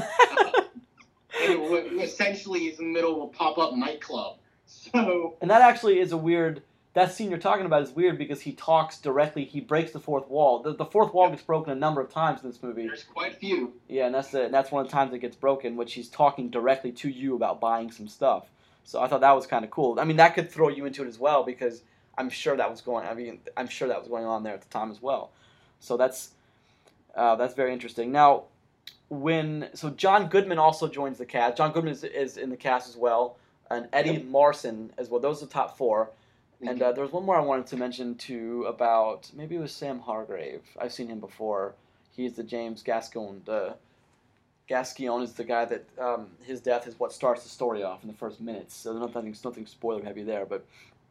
Speaker 2: and it, essentially, he's in the middle of a pop-up nightclub. So,
Speaker 1: and that actually is a weird. That scene you're talking about is weird because he talks directly. He breaks the fourth wall. The, the fourth wall gets broken a number of times in this movie.
Speaker 2: There's quite a few.
Speaker 1: Yeah, and that's the, that's one of the times it gets broken, which he's talking directly to you about buying some stuff. So I thought that was kind of cool. I mean, that could throw you into it as well because I'm sure that was going. I mean, I'm sure that was going on there at the time as well. So that's uh, that's very interesting. Now, when so John Goodman also joins the cast. John Goodman is, is in the cast as well, and Eddie
Speaker 2: Yep.
Speaker 1: Marson as well. Those are the top four. And uh, there was one more I wanted to mention too about maybe it was Sam Hargrave. I've seen him before. He's the James Gascon. The Gascon is the guy that um, his death is what starts the story off in the first minutes. So nothing, nothing spoiler heavy there. But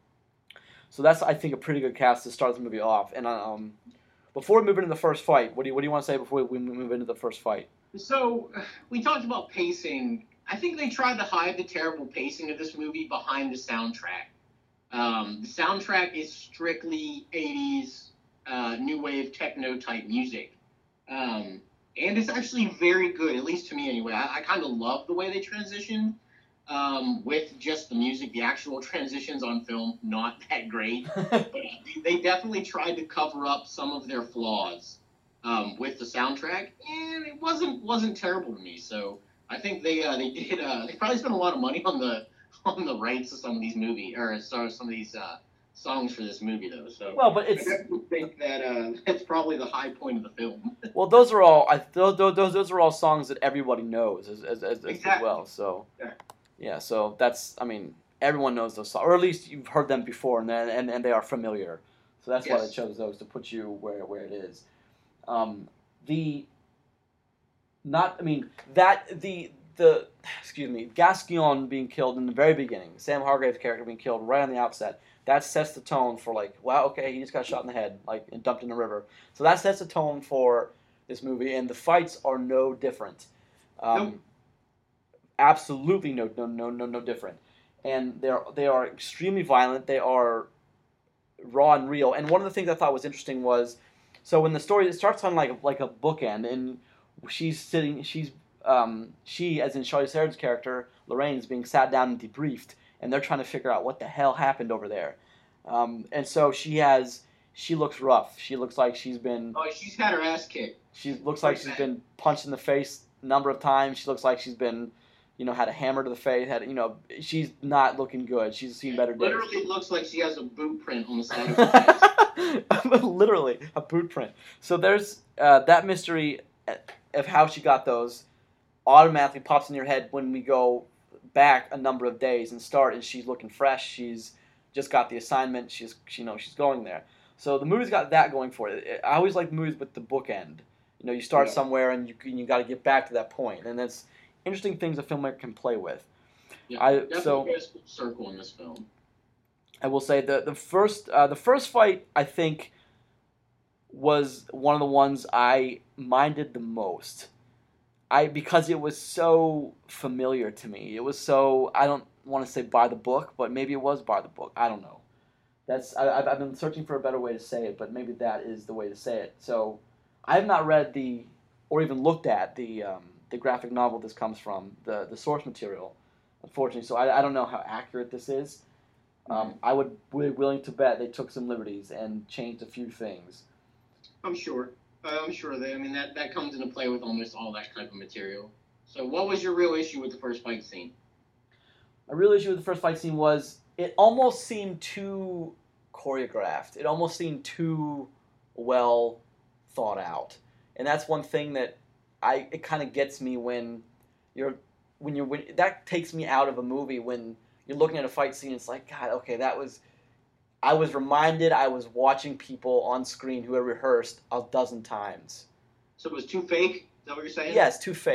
Speaker 1: so that's I think a pretty good cast to start the movie off. And um, before we move into the first fight, what do you what do you want to say before we move into the first fight?
Speaker 2: So we talked about pacing. I think they tried to hide the terrible pacing of this movie behind the soundtrack. Um, the soundtrack is strictly eighties uh, new wave techno type music. Um, and it's actually very good, at least to me anyway. I, I kind of love the way they transitioned um, with just the music. The actual transitions on film, not that great. But they definitely tried to cover up some of their flaws um, with the soundtrack, and it wasn't wasn't terrible to me. So I think they uh, they did. Uh, they probably spent a lot of money on the on the rights of some of these movies, or sorry, some of these uh, songs for this movie, though. So
Speaker 1: Well, but it's
Speaker 2: I definitely think that uh, that's probably the high point of the film.
Speaker 1: well, those are all I, those, those those are all songs that everybody knows as as, as,
Speaker 2: Exactly.
Speaker 1: as well. So
Speaker 2: Yeah.
Speaker 1: yeah, so that's I mean everyone knows those songs, or at least you've heard them before, and then and, and they are familiar. So that's why
Speaker 2: Yes.
Speaker 1: they chose those to put you where where it is. Um, the not I mean that the the excuse me Gascon being killed in the very beginning, Sam Hargrave's character being killed right on the outset. That sets the tone for like, wow, okay, he just got shot in the head, like and dumped in the river. So that sets the tone for this movie, and the fights are no different. Um,
Speaker 2: Nope.
Speaker 1: Absolutely no no no no no different. And they're they are extremely violent. They are raw and real. And one of the things I thought was interesting was, so when the story it starts on like like a bookend, and she's sitting, she's um, she as in Charlize Theron's character Lorraine is being sat down and debriefed, and they're trying to figure out what the hell happened over there. Um, and so she has she looks rough. She looks like she's been
Speaker 2: Oh, she's had her ass kicked.
Speaker 1: she looks like she's been punched in the face a number of times. She looks like she's been you know had a hammer to the face. Had you know she's not looking good. She's seen better days.
Speaker 2: Literally looks like she has a boot print on the side of her face.
Speaker 1: Literally a boot print. So there's uh, that mystery of how she got those automatically pops in your head when we go back a number of days and start, and she's looking fresh. She's just got the assignment. She's she you know she's going there. So the movie's got that going for it. I always like movies with the bookend. You know, you start
Speaker 2: Yeah.
Speaker 1: somewhere and you you got to get back to that point, and that's interesting things a filmmaker can play with.
Speaker 2: Yeah,
Speaker 1: I-
Speaker 2: definitely
Speaker 1: so-
Speaker 2: goes full circle in this film.
Speaker 1: I will say the the first uh, the first fight I think was one of the ones I minded the most. I because it was so familiar to me. It was so I don't want to say by the book, but maybe it was by the book. I don't know. That's I, I've I've been searching for a better way to say it, but maybe that is the way to say it. So I have not read the or even looked at the um, the graphic novel this comes from, the the source material, unfortunately. So I, I don't know how accurate this is. Um, I would be willing to bet they took some liberties and changed a few things.
Speaker 2: I'm sure. Uh, I'm sure that I mean that that comes into play with almost all that type of material. So, what was your real issue with the first fight scene?
Speaker 1: My real issue with the first fight scene was it almost seemed too choreographed. It almost seemed too well thought out, and that's one thing that I it kind of gets me when you're when you're when that takes me out of a movie when you're looking at a fight scene. It's like, God, okay, that was. I was reminded I was watching people on screen who had rehearsed a dozen times.
Speaker 2: So it was too fake. Is that what you're saying?
Speaker 1: Yeah, it's too fake.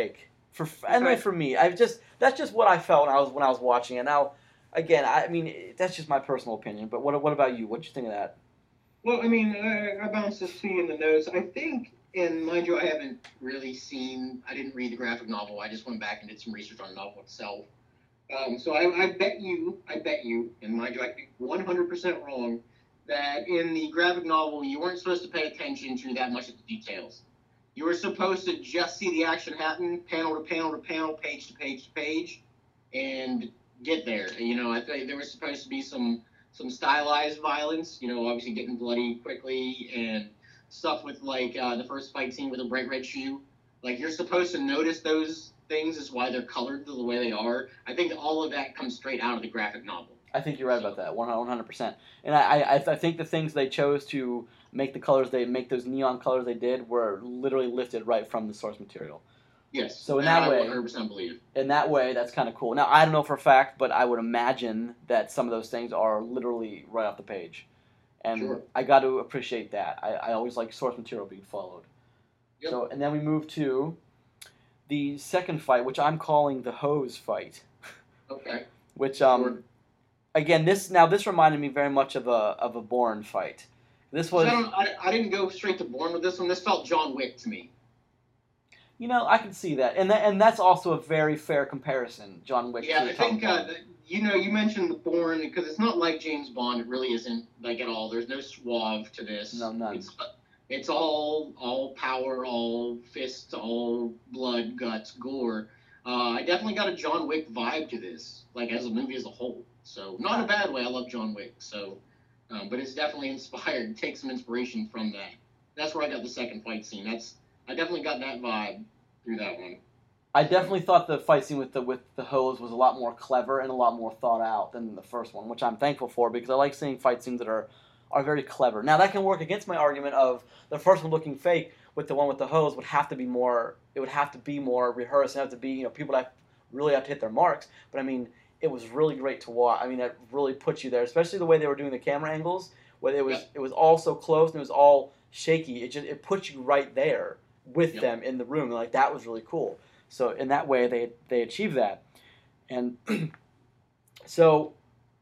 Speaker 1: For anyway, for me, I've just that's just what I felt when I was when I was watching it. Now, again, I mean that's just my personal opinion. But what what about you? What you think of that?
Speaker 2: Well, I mean, I, I bounced this to you in the notes. I think, and mind you, I haven't really seen. I didn't read the graphic novel. I just went back and did some research on the novel itself. Um, so I, I bet you, I bet you, and mind you, I could be one hundred percent wrong, that in the graphic novel you weren't supposed to pay attention to that much of the details. You were supposed to just see the action happen, panel to panel to panel, page to page to page, and get there. You know, I think there was supposed to be some some stylized violence. You know, obviously getting bloody quickly and stuff with like uh, the first fight scene with a bright red shoe. Like you're supposed to notice those things is why they're colored the way they are. I think all of that comes straight out of the graphic novel.
Speaker 1: I think you're right about that, one hundred percent. And I, I, I think the things they chose to make the colors they make those neon colors they did were literally lifted right from the source material.
Speaker 2: Yes.
Speaker 1: So in that
Speaker 2: I
Speaker 1: way,
Speaker 2: one hundred percent believe.
Speaker 1: In that way, that's kind of cool. Now I don't know for a fact, but I would imagine that some of those things are literally right off the page, and
Speaker 2: sure.
Speaker 1: I got to appreciate that. I, I always like source material being followed.
Speaker 2: Yep.
Speaker 1: So and then we move to the second fight, which I'm calling the hose fight.
Speaker 2: Okay.
Speaker 1: Which um.
Speaker 2: Sure.
Speaker 1: Again, this now this reminded me very much of a of a Bourne fight. This was
Speaker 2: I, don't, I, I didn't go straight to Bourne with this one. This felt John Wick to me.
Speaker 1: You know, I can see that, and that, and that's also a very fair comparison, John Wick.
Speaker 2: Yeah,
Speaker 1: to
Speaker 2: I think uh, the, you know you mentioned the Bourne because it's not like James Bond. It really isn't like at all. There's no suave to this.
Speaker 1: No, none.
Speaker 2: It's, it's all all power, all fists, all blood, guts, gore. Uh, I definitely got a John Wick vibe to this, like as a movie as a whole. So not in a bad way. I love John Wick. So, um, but it's definitely inspired. Take some inspiration from that. That's where I got the second fight scene. That's I definitely got that vibe through that one.
Speaker 1: I definitely thought the fight scene with the with the hose was a lot more clever and a lot more thought out than the first one, which I'm thankful for because I like seeing fight scenes that are are very clever. Now that can work against my argument of the first one looking fake with the one with the hose would have to be more. It would have to be more rehearsed and have to be you know people that really have to hit their marks. But I mean. It was really great to watch. I mean, it really puts you there, especially the way they were doing the camera angles, where it was
Speaker 2: yep.
Speaker 1: it was all so close and it was all shaky. It just it puts you right there with yep. them in the room. Like that was really cool. So in that way, they they achieved that, and so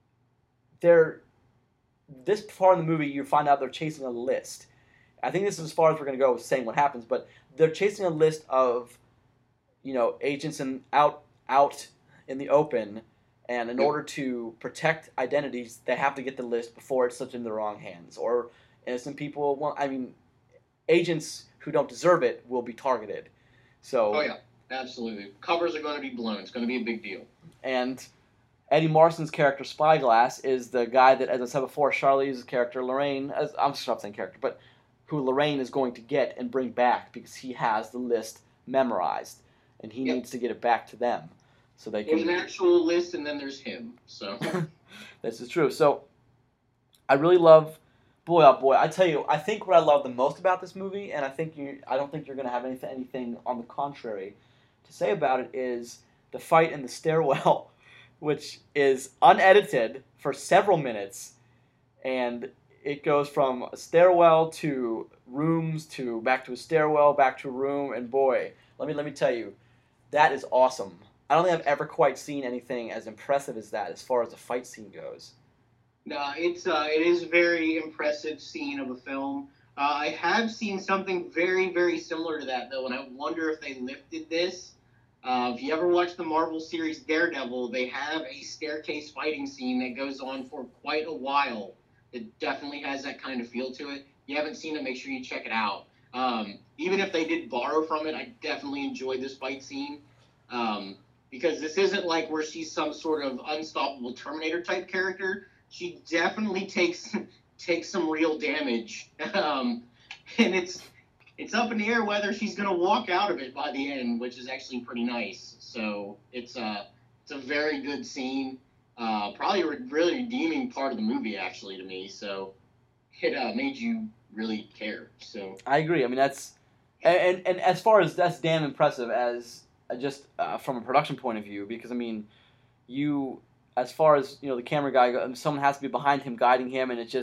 Speaker 1: they're this part of the movie you find out they're chasing a list. I think this is as far as we're going to go with saying what happens, but they're chasing a list of you know agents and out out in the open. And in order to protect identities, they have to get the list before it slips into the wrong hands. Or innocent people, well, I mean, agents who don't deserve it will be targeted. So.
Speaker 2: Oh yeah, absolutely. Covers are going to be blown. It's going to be a big deal.
Speaker 1: And Eddie Marson's character Spyglass is the guy that, as I said before, Charlize's character Lorraine, as, I'm not saying character, but who Lorraine is going to get and bring back because he has the list memorized, and he
Speaker 2: yep.
Speaker 1: needs to get it back to them. So they can...
Speaker 2: There's an actual list, and then there's him. So
Speaker 1: this is true. So I really love, boy, oh boy, I tell you, I think what I love the most about this movie, and I think you, I don't think you're going to have anything, anything on the contrary to say about it, is the fight in the stairwell, which is unedited for several minutes, and it goes from a stairwell to rooms to back to a stairwell, back to a room, and boy, let me let me tell you, that is awesome. I don't think I've ever quite seen anything as impressive as that as far as the fight scene goes.
Speaker 2: No, it's uh, it is a very impressive scene of a film. Uh, I have seen something very, very similar to that, though, and I wonder if they lifted this. Uh, if you ever watch the Marvel series Daredevil, they have a staircase fighting scene that goes on for quite a while. It definitely has that kind of feel to it. If you haven't seen it, make sure you check it out. Um, even if they did borrow from it, I definitely enjoyed this fight scene. Um, because this isn't like where she's some sort of unstoppable Terminator type character. She definitely takes takes some real damage, um, and it's it's up in the air whether she's gonna walk out of it by the end, which is actually pretty nice. So it's a it's a very good scene, uh, probably a really redeeming part of the movie actually to me. So it uh, made you really care. So
Speaker 1: I agree. I mean that's and and, and as far as that's damn impressive as. Just uh, from a production point of view, because I mean, you as far as you know, the camera guy, someone has to be behind him, guiding him, and it's just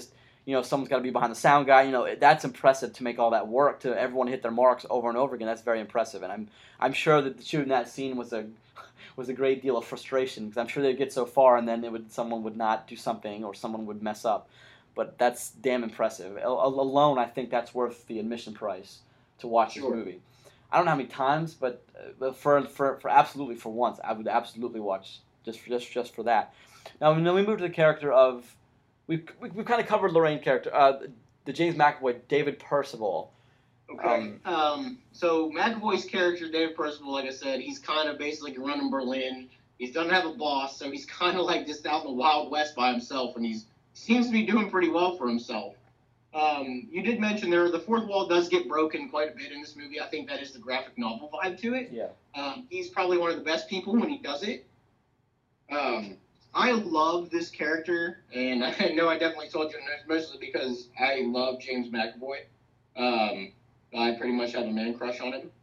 Speaker 1: you know, someone's got to be behind the sound guy. You know, that's impressive to make all that work, to everyone hit their marks over and over again. That's very impressive, and I'm I'm sure that shooting that scene was a was a great deal of frustration, because I'm sure they'd get so far and then it would someone would not do something or someone would mess up. But that's damn impressive. Al- alone, I think that's worth the admission price to watch
Speaker 2: Sure.
Speaker 1: this movie. I don't know how many times, but uh, for for for absolutely for once, I would absolutely watch just for, just just for that. Now, then we move to the character of we've we, we've kind of covered Lorraine's character, uh, the James McAvoy, David Percival.
Speaker 2: Okay. Um, um, so McAvoy's character, David Percival, like I said, he's kind of basically running Berlin. He doesn't have a boss, so he's kind of like just out in the Wild West by himself, and he's seems to be doing pretty well for himself. Um, you did mention there the fourth wall does get broken quite a bit in this movie. I think that is the graphic novel vibe to it.
Speaker 1: Yeah.
Speaker 2: Um, he's probably one of the best people when he does it. Um, I love this character, and I know I definitely told you mostly because I love James McAvoy. Um, I pretty much have a man crush on him.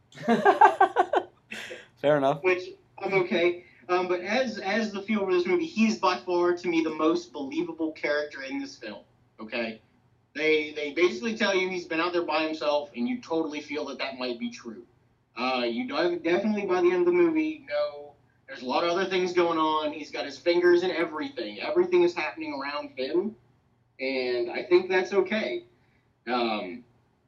Speaker 1: Fair enough.
Speaker 2: Which I'm okay. Um, but as as the feel for this movie, he's by far to me the most believable character in this film. Okay, they they basically tell you he's been out there by himself, and you totally feel that that might be true. Uh, you definitely by the end of the movie know there's a lot of other things going on. He's got his fingers in everything. Everything is happening around him, and I think that's okay. Um,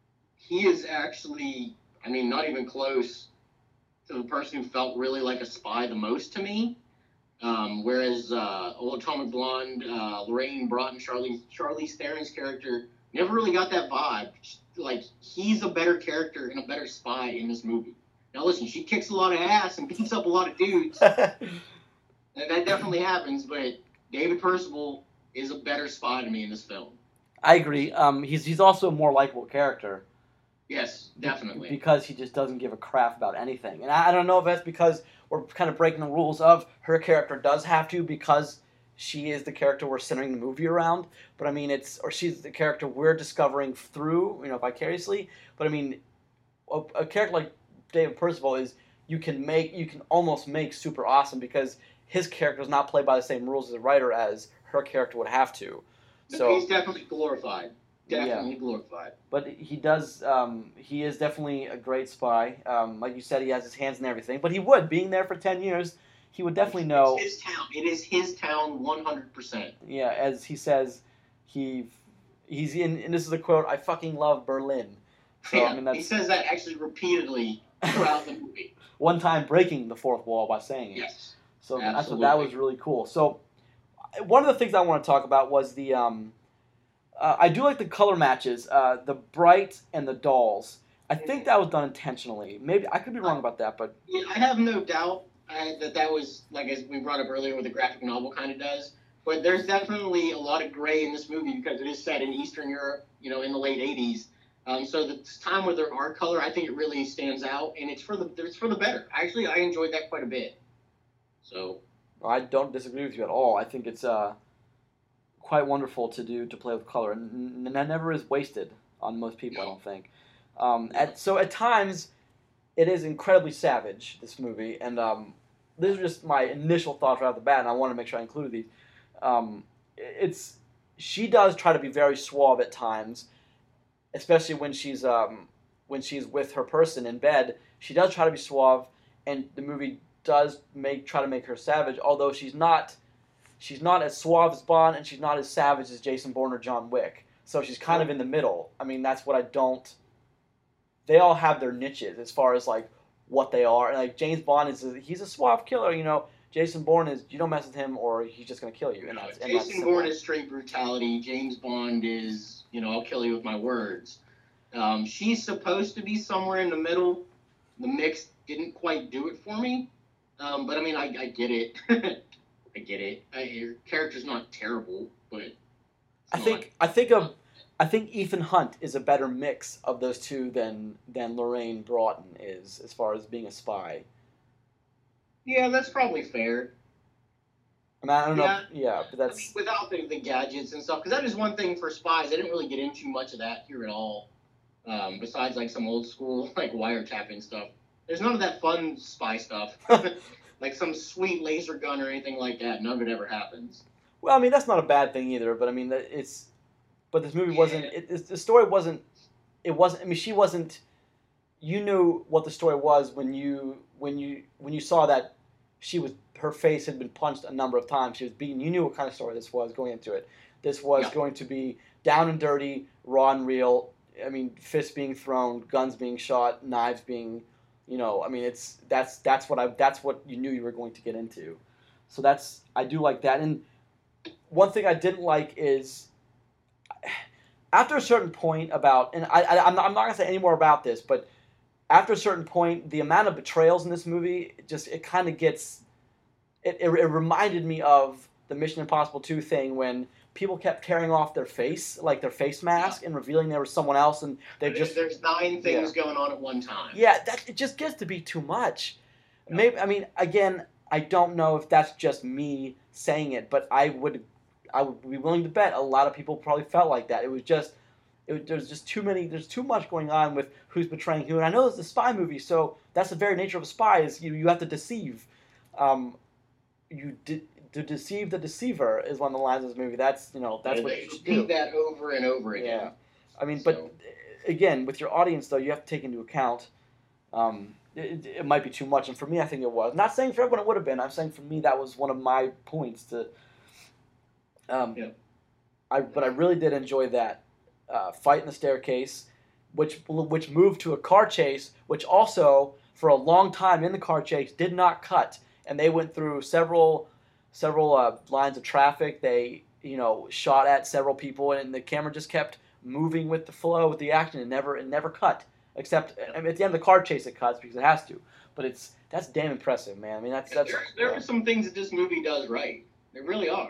Speaker 2: he is actually, I mean, not even close to the person who felt really like a spy the most to me. Um, whereas uh, Old Atomic Blonde, uh, Lorraine Broughton, Charlie Charlize Theron's character never really got that vibe. Like, he's a better character and a better spy in this movie. Now listen, she kicks a lot of ass and beats up a lot of dudes. And that definitely happens, but David Percival is a better spy to me in this film.
Speaker 1: I agree. Um, he's he's also a more likable character.
Speaker 2: Yes, definitely.
Speaker 1: Because he just doesn't give a crap about anything. And I, I don't know if that's because we're kind of breaking the rules of her character does have to, because she is the character we're centering the movie around. But I mean, it's, or she's the character we're discovering through, you know, vicariously. But I mean, a, a character like David Percival is, you can make, you can almost make super awesome, because his character is not played by the same rules as a writer as her character would have to. So
Speaker 2: he's definitely glorified. Definitely
Speaker 1: yeah.
Speaker 2: glorified.
Speaker 1: But he does, um, he is definitely a great spy. Um, like you said, he has his hands in everything. But he would, being there for ten years, he would definitely know.
Speaker 2: It's his town. It is his town one hundred percent.
Speaker 1: Yeah, as he says, he he's in, and this is a quote, I fucking love Berlin. So,
Speaker 2: yeah,
Speaker 1: I mean, that's
Speaker 2: he says that actually repeatedly throughout the movie.
Speaker 1: one time breaking the fourth wall by saying it.
Speaker 2: Yes.
Speaker 1: So
Speaker 2: absolutely.
Speaker 1: I thought that was really cool. So one of the things I want to talk about was the, um, uh, I do like the color matches, uh, the bright and the dolls. I think that was done intentionally. Maybe I could be wrong about that, but
Speaker 2: yeah, I have no doubt I, that that was, like as we brought up earlier, what the graphic novel kind of does. But there's definitely a lot of gray in this movie because it is set in Eastern Europe, you know, in the late eighties. Um, so the time where there are color, I think it really stands out, and it's for the it's for the better. Actually, I enjoyed that quite a bit. So
Speaker 1: I don't disagree with you at all. I think it's uh, quite wonderful to do to play with color, and, and that never is wasted on most people. I don't think. Um, at, so at times, it is incredibly savage, this movie, and um, these are just my initial thoughts right off the bat, and I want to make sure I included these. Um, it's she does try to be very suave at times, especially when she's um, when she's with her person in bed. She does try to be suave, and the movie does make try to make her savage, although she's not she's not as suave as Bond, and she's not as savage as Jason Bourne or John Wick. So she's kind of in the middle. I mean, that's what I don't. They all have their niches as far as like what they are. And like James Bond is a, he's a suave killer, you know. Jason Bourne is you don't mess with him or he's just gonna kill you. And that's, and
Speaker 2: Jason
Speaker 1: that's
Speaker 2: Bourne is straight brutality. James Bond is, you know, I'll kill you with my words. Um, she's supposed to be somewhere in the middle. The mix didn't quite do it for me. Um, but I mean, I, I get it. I get it. I, her character's not terrible, but
Speaker 1: I think I think of I think Ethan Hunt is a better mix of those two than than Lorraine Broughton is as far as being a spy.
Speaker 2: Yeah, that's probably fair.
Speaker 1: I mean, I don't
Speaker 2: Yeah.
Speaker 1: know. If, yeah, but
Speaker 2: I
Speaker 1: that's
Speaker 2: mean, without the, the gadgets and stuff, because that is one thing for spies. I didn't really get into much of that here at all. Um, besides like some old school like wiretapping stuff. There's none of that fun spy stuff. Like some sweet laser gun or anything like that. None of it ever happens.
Speaker 1: well, I mean that's not a bad thing either. But I mean that it's but this movie
Speaker 2: Yeah.
Speaker 1: wasn't. It, it, the story wasn't. It wasn't. I mean, she wasn't. You knew what the story was when you when you when you saw that she was her face had been punched a number of times. She was beaten. You knew what kind of story this was going into it. This was
Speaker 2: Yeah.
Speaker 1: going to be down and dirty, raw and real. I mean, fists being thrown, guns being shot, knives being, you know. I mean, it's that's that's what I that's what you knew you were going to get into. So that's I do like that. And one thing I didn't like is after a certain point about, and I, I I'm not, I'm not gonna say any more about this, but after a certain point, the amount of betrayals in this movie just it kind of gets. It, it it reminded me of the Mission Impossible two thing when people kept tearing off their face, like their face mask,
Speaker 2: Yeah.
Speaker 1: and revealing there was someone else, and they
Speaker 2: There's,
Speaker 1: just
Speaker 2: there's nine things going on at one time.
Speaker 1: yeah, that it just gets to be too much.
Speaker 2: Yeah.
Speaker 1: Maybe I mean again, I don't know if that's just me saying it, but I would I would be willing to bet a lot of people probably felt like that. It was just it was, there's just too many there's too much going on with who's betraying who. And I know it's a spy movie, so that's the very nature of a spy is you you have to deceive. Um, you de- to deceive the deceiver is one of the lines of this movie. That's you know that's
Speaker 2: And
Speaker 1: what
Speaker 2: they
Speaker 1: you should
Speaker 2: repeat
Speaker 1: do.
Speaker 2: that over and over again.
Speaker 1: Yeah, I mean, but
Speaker 2: So-
Speaker 1: again, with your audience though, you have to take into account. Um, it, it might be too much, and for me, I think it was. Not saying for everyone it would have been. I'm saying for me that was one of my points to. Um,
Speaker 2: Yeah.
Speaker 1: I but I really did enjoy that uh, fight in the staircase, which which moved to a car chase, which also for a long time in the car chase did not cut, and they went through several several uh, lines of traffic. They you know shot at several people, and the camera just kept moving with the flow, with the action. It never it never cut. Except I mean, at the end of the car chase, it cuts because it has to. But it's that's damn impressive, man. I mean, that's that's.
Speaker 2: there, there are some things that this movie does right. There really are.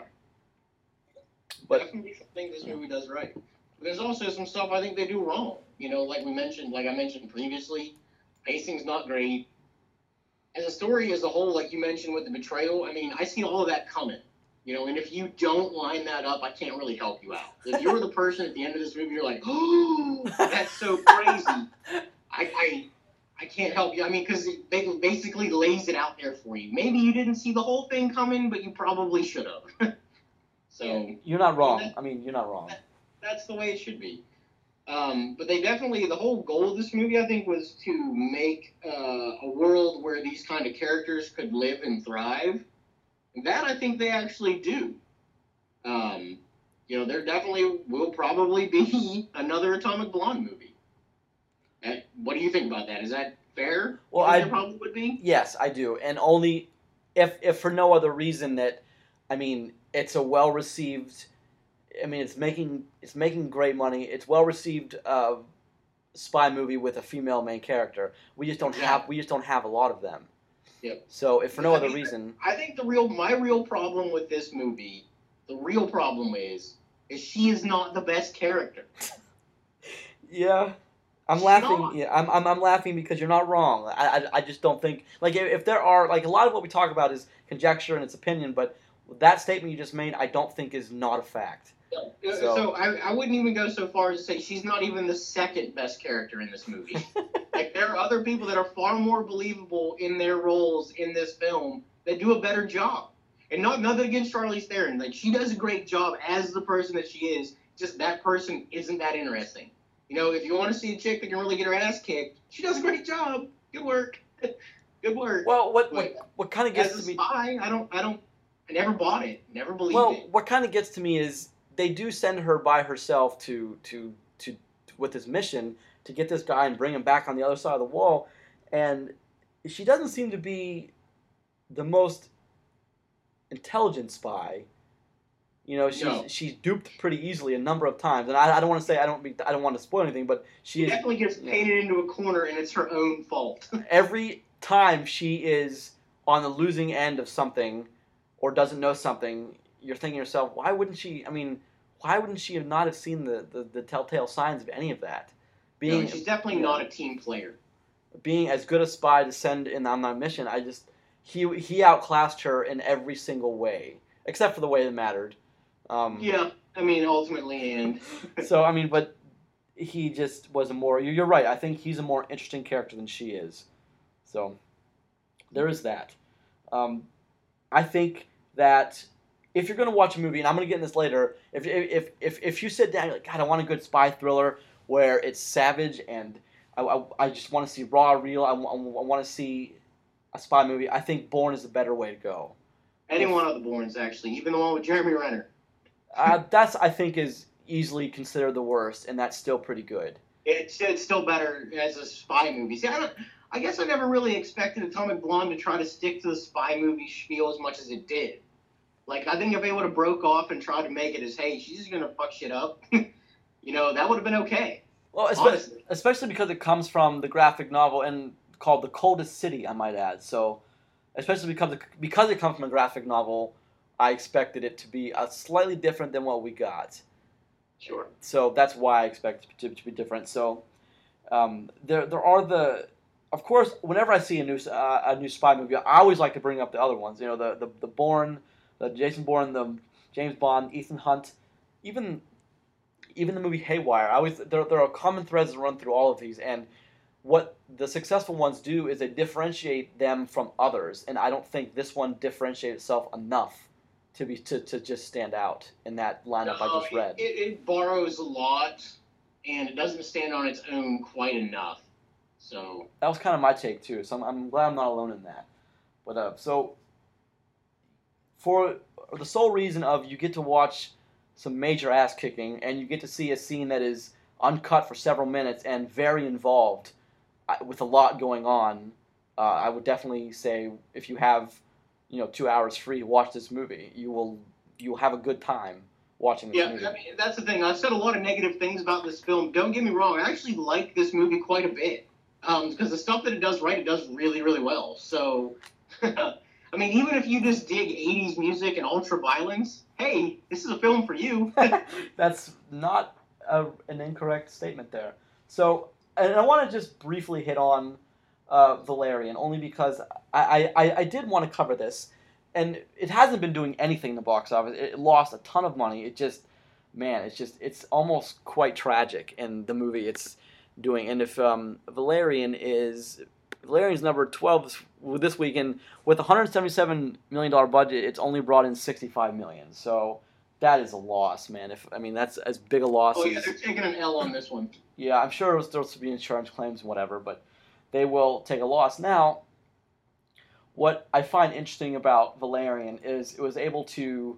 Speaker 1: But
Speaker 2: Definitely some things this movie does right. But there's also some stuff I think they do wrong. You know, like we mentioned, like I mentioned previously, pacing's not great. As a story as a whole, like you mentioned with the betrayal, I mean, I see all of that coming. You know, and if you don't line that up, I can't really help you out. If you're the person at the end of this movie, you're like, oh, that's so crazy. I, I, I can't help you. I mean, because it ba- basically lays it out there for you. Maybe you didn't see the whole thing coming, but you probably should have. So
Speaker 1: you're not wrong. I mean, you're not wrong.
Speaker 2: that's the way it should be. Um, but they definitely, the whole goal of this movie, I think, was to make uh, a world where these kind of characters could live and thrive. And that I think they actually do. Um, you know, there definitely will probably be another Atomic Blonde movie. Uh, what do you think about that? Is that fair?
Speaker 1: Well,
Speaker 2: You think
Speaker 1: I-
Speaker 2: there probably would be.
Speaker 1: Yes, I do, and only if if for no other reason that, I mean, it's a well received. I mean, it's making it's making great money. It's well received uh, spy movie with a female main character. We just don't have we just don't have a lot of them.
Speaker 2: Yep.
Speaker 1: So if for no
Speaker 2: I
Speaker 1: other
Speaker 2: mean,
Speaker 1: reason,
Speaker 2: I think the real, my real problem with this movie, the real problem is, is she is not the best character.
Speaker 1: yeah, I'm
Speaker 2: She's
Speaker 1: laughing.
Speaker 2: not.
Speaker 1: Yeah, I'm, I'm I'm laughing because you're not wrong. I, I I just don't think like if, if there are like a lot of what we talk about is conjecture and it's opinion, but that statement you just made, I don't think is not a fact.
Speaker 2: So,
Speaker 1: So-
Speaker 2: I, I wouldn't even go so far as to say she's not even the second best character in this movie. Like, there are other people that are far more believable in their roles in this film that do a better job. And not nothing against Charlize Theron. Like, she does a great job as the person that she is. Just that person isn't that interesting. You know, if you want to see a chick that can really get her ass kicked, she does a great job. Good work. Good work.
Speaker 1: Well, what
Speaker 2: But
Speaker 1: what, what kind of
Speaker 2: as
Speaker 1: gets
Speaker 2: a
Speaker 1: to me?
Speaker 2: spy, I don't, I don't, I never bought it. Never believed
Speaker 1: Well,
Speaker 2: it.
Speaker 1: what kind of gets to me is they do send her by herself to, to to to with this mission to get this guy and bring him back on the other side of the wall, and she doesn't seem to be the most intelligent spy. You know, she's
Speaker 2: No.
Speaker 1: she's duped pretty easily a number of times, and I, I don't want to say I don't be, I don't want to spoil anything, but she
Speaker 2: She
Speaker 1: is
Speaker 2: definitely gets
Speaker 1: yeah.
Speaker 2: painted into a corner, and it's her own fault.
Speaker 1: every time she is on the losing end of something or doesn't know something, you're thinking to yourself, why wouldn't she? I mean, why wouldn't she have not have seen the, the, the telltale signs of any of that? Being
Speaker 2: No, she's definitely
Speaker 1: yeah.
Speaker 2: not a team player.
Speaker 1: being as good a spy to send in on that mission, I just he he outclassed her in every single way, except for the way it mattered. Um,
Speaker 2: Yeah, I mean, ultimately, and
Speaker 1: So I mean, but he just was a more. You're right. I think he's a more interesting character than she is. So there is that. Um, I think that if you're gonna watch a movie, and I'm gonna get in this later, if if if if you sit down, you're like, God, I want a good spy thriller where it's savage and I, I, I just want to see raw, real. I, I, I want to see a spy movie. I think Bourne is the better way to go.
Speaker 2: Any
Speaker 1: If-
Speaker 2: one of the Bournes, actually, even the one with Jeremy Renner.
Speaker 1: Uh, that's I think is easily considered the worst, and that's still pretty good.
Speaker 2: It's it's still better as a spy movie. See, I, don't, I guess I never really expected Atomic Blonde to try to stick to the spy movie spiel as much as it did. Like, I think if they would have broke off and tried to make it as, hey, she's gonna fuck shit up, you know, that would have been okay.
Speaker 1: Well, espe-
Speaker 2: Honestly.
Speaker 1: especially because it comes from the graphic novel and called The Coldest City, I might add. So, especially because it, because it comes from a graphic novel, I expected it to be uh, slightly different than what we got.
Speaker 2: Sure.
Speaker 1: So that's why I expect it to, to be different. So um, there there are the, of course, whenever I see a new uh, a new spy movie, I always like to bring up the other ones. You know, the the, the Bourne, the Jason Bourne, the James Bond, Ethan Hunt, even even the movie Haywire. I always there there are common threads that run through all of these, and what the successful ones do is they differentiate them from others, and I don't think this one differentiates itself enough to be to, to just stand out in that lineup I just
Speaker 2: No,
Speaker 1: read.
Speaker 2: It, it, it borrows a lot, and it doesn't stand on its own quite enough. So,
Speaker 1: That was kind of my take too, so I'm, I'm glad I'm not alone in that. But uh, so for the sole reason of you get to watch some major ass kicking, and you get to see a scene that is uncut for several minutes and very involved uh, with a lot going on, uh, I would definitely say if you have, you know, two hours free, watch this movie. You will you'll have a good time watching this
Speaker 2: yeah,
Speaker 1: movie.
Speaker 2: I mean, that's the thing. I've said a lot of negative things about this film. Don't get me wrong. I actually like this movie quite a bit. Um, because the stuff that it does right, it does really, really well. So, I mean, even if you just dig eighties music and ultra violence, hey, this is a film for you.
Speaker 1: That's not a, an incorrect statement there. So, and I want to just briefly hit on uh, Valerian, only because I, I, I did want to cover this, and it hasn't been doing anything in the box office. It lost a ton of money. It just, man, it's just, it's almost quite tragic in the movie it's doing. And if um, Valerian is, Valerian's number twelve this, this weekend, with a one hundred seventy-seven million dollars budget, it's only brought in sixty-five million dollars. So that is a loss, man. If I mean, that's as big a loss
Speaker 2: Oh, yeah,
Speaker 1: as...
Speaker 2: they're taking an L on this one.
Speaker 1: Yeah, I'm sure there'll still be insurance claims and whatever, but they will take a loss. Now, what I find interesting about Valerian is it was able to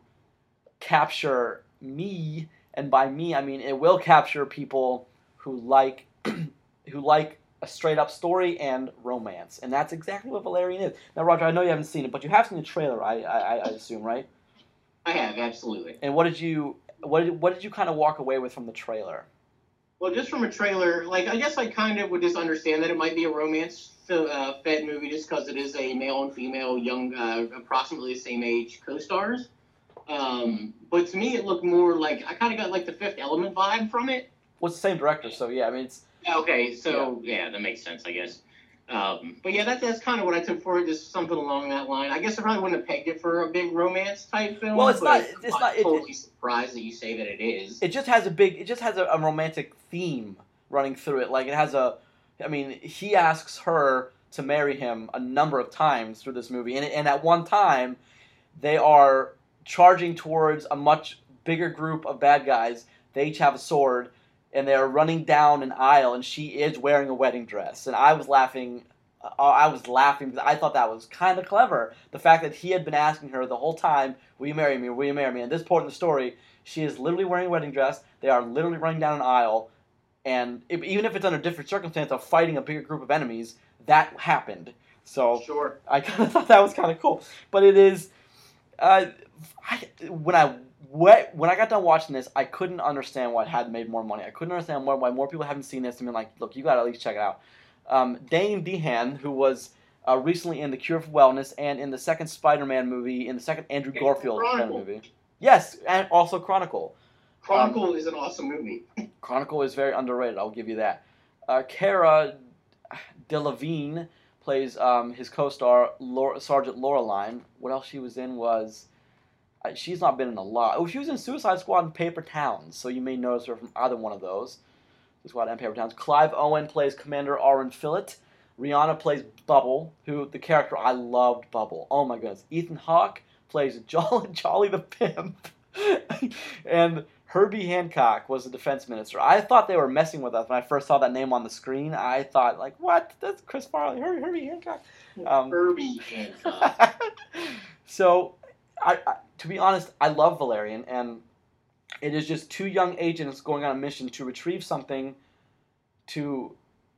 Speaker 1: capture me, and by me I mean it will capture people who like who like a straight up story and romance, and that's exactly what Valerian is. Now, Roger, I know you haven't seen it, but you have seen the trailer, I I, I assume, right?
Speaker 2: I have, absolutely.
Speaker 1: And what did you what did, what did you kind of walk away with from the trailer?
Speaker 2: Well, just from a trailer, like, I guess I kind of would just understand that it might be a romance uh, fed movie just because it is a male and female, young, uh, approximately the same age co-stars. Um, but to me, it looked more like, I kind of got like the Fifth Element vibe from it.
Speaker 1: Well, it's the same director, so yeah, I mean, it's...
Speaker 2: Okay, so, yeah, yeah that makes sense, I guess. Um, but yeah, that, that's kind of what I took for it, just something along that line. I guess I probably wouldn't have pegged it for a big romance type film.
Speaker 1: Well, it's
Speaker 2: but
Speaker 1: not- it's
Speaker 2: I'm
Speaker 1: not- it-
Speaker 2: totally surprised that you say that it is.
Speaker 1: It just has a big, it just has a, a romantic theme running through it. Like, it has a, I mean, he asks her to marry him a number of times through this movie, and, and at one time, they are charging towards a much bigger group of bad guys. They each have a sword, and they are running down an aisle, and she is wearing a wedding dress. And I was laughing, uh, I was laughing because I thought that was kind of clever. The fact that he had been asking her the whole time, will you marry me, will you marry me? At this point in the story, she is literally wearing a wedding dress, they are literally running down an aisle, and if, even if it's under different circumstance of fighting a bigger group of enemies, that happened. So
Speaker 2: Sure.
Speaker 1: I kind of thought that was kind of cool. But it is, uh, I, when I when I got done watching this, I couldn't understand why it hadn't made more money. I couldn't understand why, why more people haven't seen this and been like, look, you got to at least check it out. Um, Dane DeHaan, who was uh, recently in The Cure for Wellness and in the second Spider-Man movie, in the second Andrew
Speaker 2: Okay,
Speaker 1: Garfield
Speaker 2: Chronicle.
Speaker 1: movie. Yes, and also Chronicle.
Speaker 2: Chronicle is an awesome movie.
Speaker 1: Chronicle is very underrated, I'll give you that. Uh, Cara Delevingne plays um, his co-star, Laura, Sergeant Laureline. What else she was in was... Uh, she's not been in a lot. Oh, she was in Suicide Squad and Paper Towns, so you may notice her from either one of those. Suicide Squad and Paper Towns. Clive Owen plays Commander Oren Fillet. Rihanna plays Bubble, who, the character, I loved Bubble. Oh my goodness. Ethan Hawke plays Jolly, Jolly the Pimp. And Herbie Hancock was the defense minister. I thought they were messing with us when I first saw that name on the screen. I thought, like, what? That's Chris Farley, Herbie, Herbie Hancock. Um,
Speaker 2: Herbie Hancock.
Speaker 1: so, I, I, to be honest, I love Valerian, and it is just two young agents going on a mission to retrieve something. To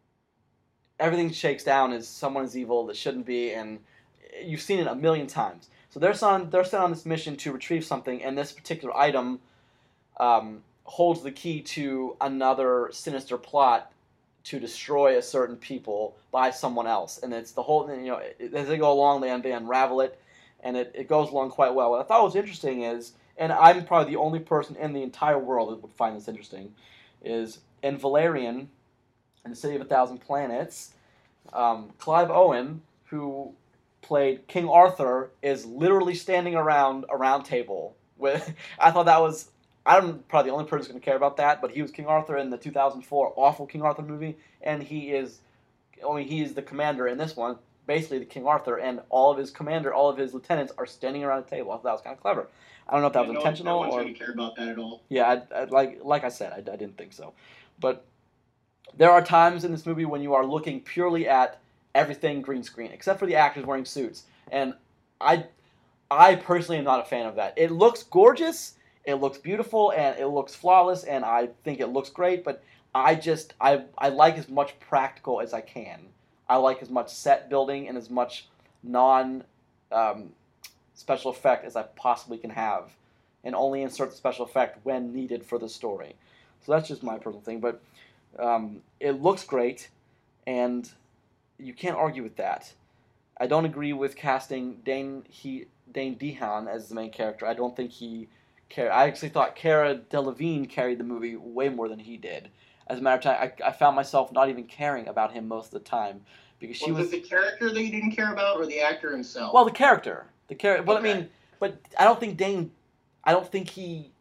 Speaker 1: everything shakes down as someone is evil that shouldn't be, and you've seen it a million times. So they're on they're sent on this mission to retrieve something, and this particular item um, holds the key to another sinister plot to destroy a certain people by someone else. And it's the whole, you know, as they go along, they, they unravel it, and it, it goes along quite well. What I thought was interesting is, and I'm probably the only person in the entire world that would find this interesting, is in Valerian, in the City of a Thousand Planets, um, Clive Owen, who played King Arthur, is literally standing around a round table. With, I thought that was, I'm probably the only person who's going to care about that, but he was King Arthur in the two thousand four awful King Arthur movie, and he is, I mean, he is the commander in this one, basically the King Arthur, and all of his commander, all of his lieutenants are standing around a table. I thought that was kind of clever. I don't know if that was
Speaker 2: no,
Speaker 1: intentional
Speaker 2: no one's
Speaker 1: or.
Speaker 2: going to care about that at all.
Speaker 1: Yeah, I, I, like like I said, I, I didn't think so, but there are times in this movie when you are looking purely at everything green screen, except for the actors wearing suits, and I, I personally am not a fan of that. It looks gorgeous, it looks beautiful, and it looks flawless, and I think it looks great, but I just, I, I like as much practical as I can. I like as much set building and as much non um, special effect as I possibly can have, and only insert the special effect when needed for the story. So that's just my personal thing, but um, it looks great, and you can't argue with that. I don't agree with casting Dane he Dane DeHaan as the main character. I don't think he car- I actually thought Cara Delevingne carried the movie way more than he did. As a matter of time, I, I found myself not even caring about him most of the time because she
Speaker 2: was
Speaker 1: was
Speaker 2: it the character that you didn't care about, or the actor himself?
Speaker 1: Well, the character, the character. But
Speaker 2: Okay.
Speaker 1: I mean, but I don't think Dane. I don't think he.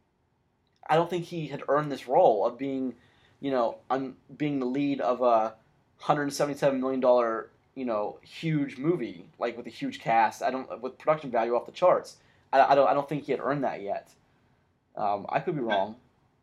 Speaker 1: I don't think he had earned this role of being, you know, un, being the lead of a one hundred seventy-seven million dollar, you know, huge movie, like with a huge cast. I don't with production value off the charts. I, I don't. I don't think he had earned that yet. Um, I could be wrong.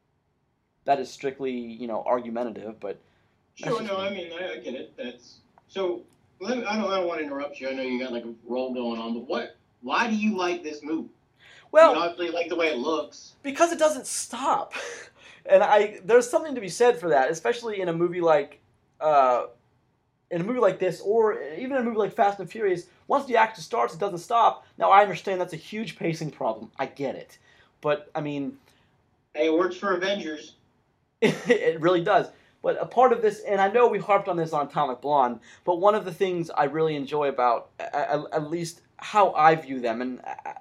Speaker 1: That is strictly, you know, argumentative, but.
Speaker 2: Sure, no, I mean, I, I get it. That's so. Let me, I don't. I don't want to interrupt you. I know you got like a role going on, but what? Why do you like this movie?
Speaker 1: Well,
Speaker 2: you obviously like the way it looks.
Speaker 1: Because it doesn't stop, and I there's something to be said for that, especially in a movie like, uh, in a movie like this, or even in a movie like Fast and Furious. Once the action starts, it doesn't stop. Now I understand that's a huge pacing problem. I get it, but I mean,
Speaker 2: hey, it works for Avengers.
Speaker 1: it really does. But a part of this, and I know we harped on this on Atomic Blonde, but one of the things I really enjoy about, at, at least how I view them, and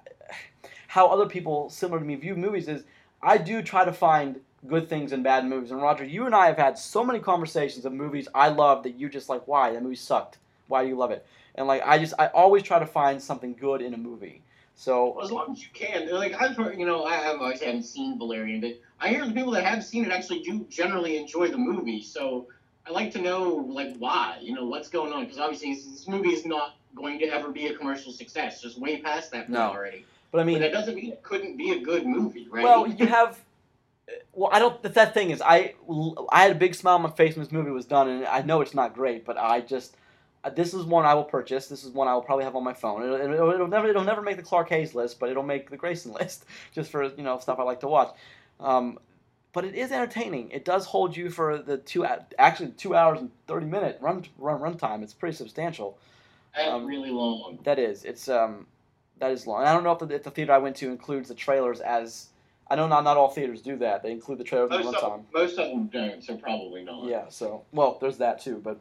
Speaker 1: how other people similar to me view movies, is I do try to find good things in bad movies. And Roger, you and I have had so many conversations of movies I love that you just like, why? That movie sucked. Why do you love it? And like, I just, I always try to find something good in a movie. So
Speaker 2: well, as long as you can. Like I've heard, you know, I have obviously haven't seen Valerian, but I hear the people that have seen it actually do generally enjoy the movie. So I like to know like why, you know, what's going on, because obviously this movie is not going to ever be a commercial success. Just way past that point
Speaker 1: No.
Speaker 2: already.
Speaker 1: But I mean,
Speaker 2: but that doesn't mean it couldn't be a good movie, right?
Speaker 1: Well, you have. Well, I don't. That, that thing is, I I had a big smile on my face when this movie was done, and I know it's not great, but I just. This is one I will purchase. This is one I will probably have on my phone. It'll, it'll, it'll never it'll never make the Clark Hayes list, but it'll make the Grayson list, just for, you know, stuff I like to watch. Um, but it is entertaining. It does hold you for the two actually two hours and thirty minute run run run time. It's pretty substantial.
Speaker 2: That's
Speaker 1: um,
Speaker 2: really long.
Speaker 1: That is. It's um that is long. And I don't know if the, if the theater I went to includes the trailers as. I know not not all theaters do that. They include the trailers in the
Speaker 2: Most of,
Speaker 1: runtime.
Speaker 2: most of them don't, so probably not.
Speaker 1: Yeah. So well, there's that too, but.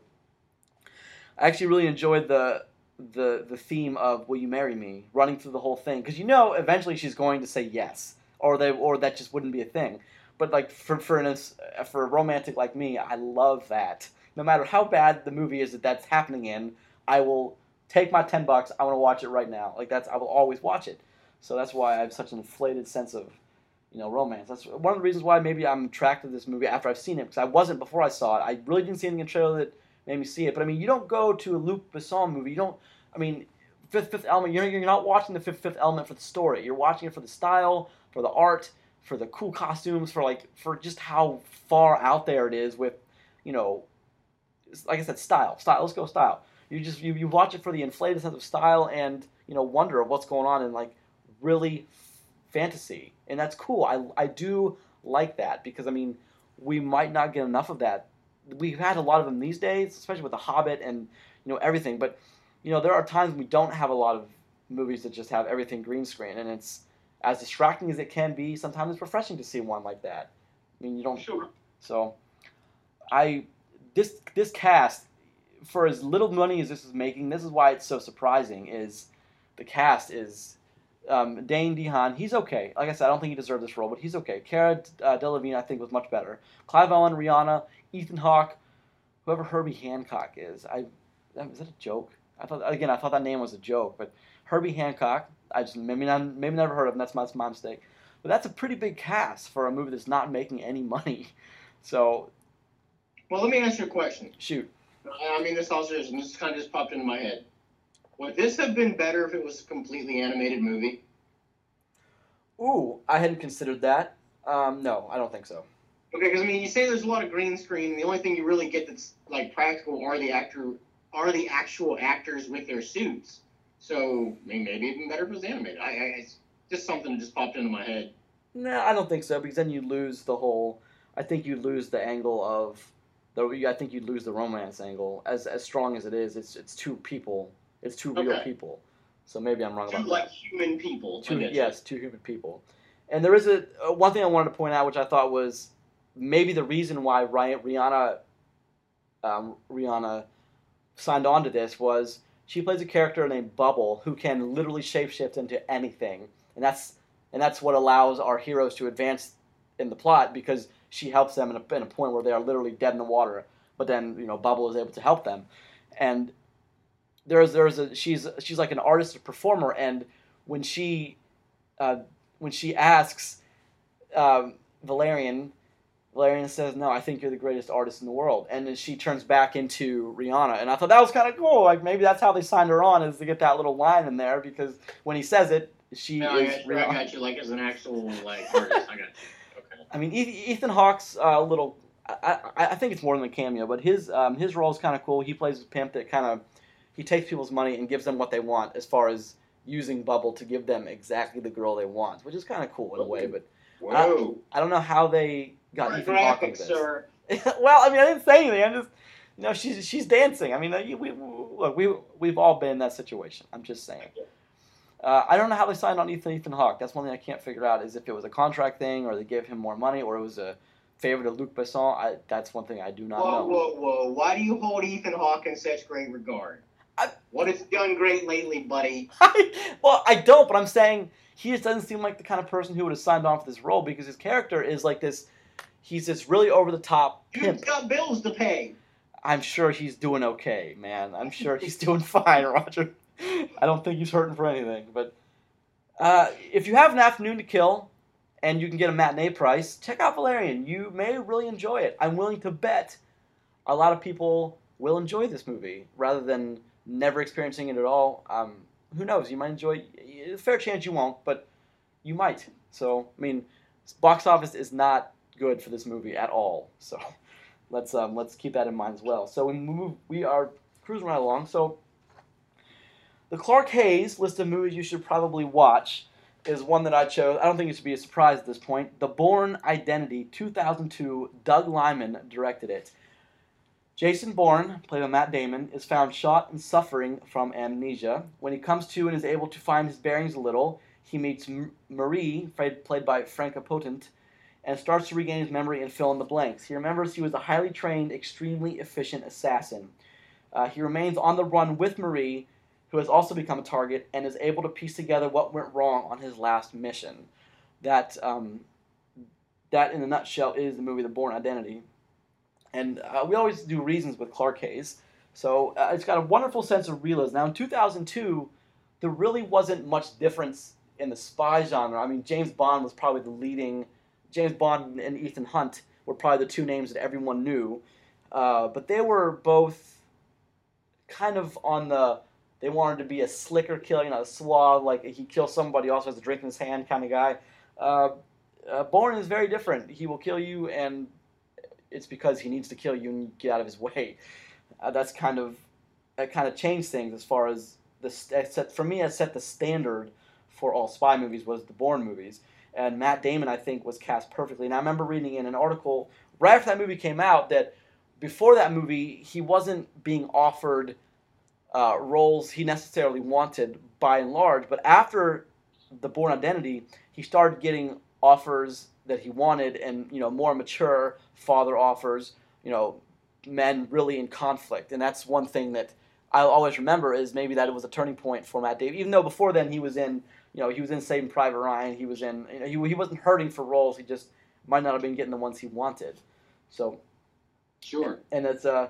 Speaker 1: I actually really enjoyed the the the theme of "Will you marry me?" running through the whole thing, because you know eventually she's going to say yes, or they or that just wouldn't be a thing. But like for for an, for a romantic like me, I love that. No matter how bad the movie is that that's happening in, I will take my ten bucks. I want to watch it right now. Like that's I will always watch it. So that's why I have such an inflated sense of, you know, romance. That's one of the reasons why maybe I'm attracted to this movie after I've seen it, because I wasn't before I saw it. I really didn't see anything in the trailer that made me see it. But I mean, you don't go to a Luc Besson movie. You don't. I mean, Fifth Fifth Element. You're you're not watching the Fifth Fifth Element for the story. You're watching it for the style, for the art, for the cool costumes, for like for just how far out there it is with, you know, like I said, style, style. Let's go style. You just you, you watch it for the inflated sense of style and you know wonder of what's going on in like really fantasy, and that's cool. I I do like that because I mean we might not get enough of that. We've had a lot of them these days, especially with The Hobbit and you know everything. But you know there are times we don't have a lot of movies that just have everything green screen, and it's as distracting as it can be. Sometimes it's refreshing to see one like that. I mean you don't.
Speaker 2: Sure.
Speaker 1: So I this this cast for as little money as this is making, this is why it's so surprising. Is the cast is. Um, Dane DeHaan, he's okay. Like I said, I don't think he deserved this role, but he's okay. Cara uh, Delevingne, I think, was much better. Clive Owen, Rihanna, Ethan Hawke, whoever Herbie Hancock is. I is that a joke? I thought again, I thought that name was a joke, but Herbie Hancock, I just maybe not, maybe never heard of him. That's my, that's my mistake. But that's a pretty big cast for a movie that's not making any money. So,
Speaker 2: well, let me ask you a question.
Speaker 1: Shoot.
Speaker 2: I mean, this also is, and this kind of just popped into my head. Would this have been better if it was a completely animated movie?
Speaker 1: Ooh, I hadn't considered that. Um, no, I don't think so.
Speaker 2: Okay, because I mean, you say there's a lot of green screen. The only thing you really get that's like practical are the actor, are the actual actors with their suits. So I mean, maybe even better if it was animated. I, I it's just something that just popped into my head.
Speaker 1: No, I don't think so because then you lose the whole. I think you lose the angle of the. I think you lose the romance angle. As as strong as it is, it's it's two people. It's two real
Speaker 2: okay.
Speaker 1: people. So maybe I'm wrong
Speaker 2: two,
Speaker 1: about
Speaker 2: like,
Speaker 1: that.
Speaker 2: Two like human people.
Speaker 1: Two, yes, two human people. And there is a uh, one thing I wanted to point out, which I thought was maybe the reason why Rihanna, um, Rihanna signed on to this was she plays a character named Bubble who can literally shapeshift into anything, and that's and that's what allows our heroes to advance in the plot because she helps them in a, in a point where they are literally dead in the water. But then you know Bubble is able to help them, and there's there's a she's she's like an artist, a performer, and when she uh, when she asks um, Valerian, Valerian says, "No, I think you're the greatest artist in the world," and then she turns back into Rihanna, and I thought that was kind of cool. Like maybe that's how they signed her on, is to get that little line in there because when he says it, she
Speaker 2: no,
Speaker 1: is.
Speaker 2: I got,
Speaker 1: Rihanna.
Speaker 2: I got you like as an actual like artist. I got you. Okay.
Speaker 1: I mean, Ethan Hawke's a uh, little. I, I I think it's more than a cameo, but his um, his role is kind of cool. He plays a pimp that kind of. He takes people's money and gives them what they want as far as using Bubble to give them exactly the girl they want, which is kind of cool in a way. But
Speaker 2: Whoa.
Speaker 1: I, I don't know how they got Ethan Hawke into this.
Speaker 2: Sir.
Speaker 1: Well, I mean, I didn't say anything. I'm just, you know, she's she's dancing. I mean, we, we look, we we've all been in that situation. I'm just saying. Uh, I don't know how they signed on Ethan Ethan Hawke. That's one thing I can't figure out is if it was a contract thing or they gave him more money or it was a favor to Luc Besson. I, that's one thing I do not
Speaker 2: whoa,
Speaker 1: know.
Speaker 2: Whoa, whoa, whoa! Why do you hold Ethan Hawke in such great regard? I, what has done great lately, buddy?
Speaker 1: Well, I don't, but I'm saying he just doesn't seem like the kind of person who would have signed on for this role because his character is like this. He's this really over the top pimp.
Speaker 2: He's got bills to pay.
Speaker 1: I'm sure he's doing okay, man. I'm sure he's doing fine, Roger. I don't think he's hurting for anything. But uh, if you have an afternoon to kill and you can get a matinee price, check out Valerian. You may really enjoy it. I'm willing to bet a lot of people will enjoy this movie rather than never experiencing it at all. Um, who knows? You might enjoy it. Fair chance you won't, but you might. So, I mean, box office is not good for this movie at all. So, let's um, let's keep that in mind as well. So, we move. We are cruising right along. So, the Clark Hayes list of movies you should probably watch is one that I chose. I don't think it should be a surprise at this point. The Bourne Identity, two thousand two. Doug Liman directed it. Jason Bourne, played by Matt Damon, is found shot and suffering from amnesia. When he comes to and is able to find his bearings a little, he meets M- Marie, played by Franka Potent, and starts to regain his memory and fill in the blanks. He remembers he was a highly trained, extremely efficient assassin. Uh, he remains on the run with Marie, who has also become a target, and is able to piece together what went wrong on his last mission. That, um, that in a nutshell, is the movie The Bourne Identity. And uh, we always do reasons with Clark Hayes. So uh, it's got a wonderful sense of realism. Now, in two thousand two, there really wasn't much difference in the spy genre. I mean, James Bond was probably the leading... James Bond and Ethan Hunt were probably the two names that everyone knew. Uh, but they were both kind of on the They wanted to be a slicker kill, you know, a suave, like he kills somebody, also has a drink in his hand kind of guy. Uh, uh, Bourne is very different. He will kill you, and it's because he needs to kill you and you get out of his way. Uh, that's kind of that kind of changed things as far as the set for me. It set the standard for all spy movies was the Bourne movies, and Matt Damon I think was cast perfectly. And I remember reading in an article right after that movie came out that before that movie he wasn't being offered uh, roles he necessarily wanted by and large, but after the Bourne Identity he started getting offers that he wanted, and you know more mature father offers, you know men really in conflict, and that's one thing that I'll always remember is maybe that it was a turning point for Matt Damon. Even though before then he was in, you know, he was in Saving Private Ryan, he was in, you know, he he wasn't hurting for roles. He just might not have been getting the ones he wanted. So,
Speaker 3: sure.
Speaker 1: And it's uh,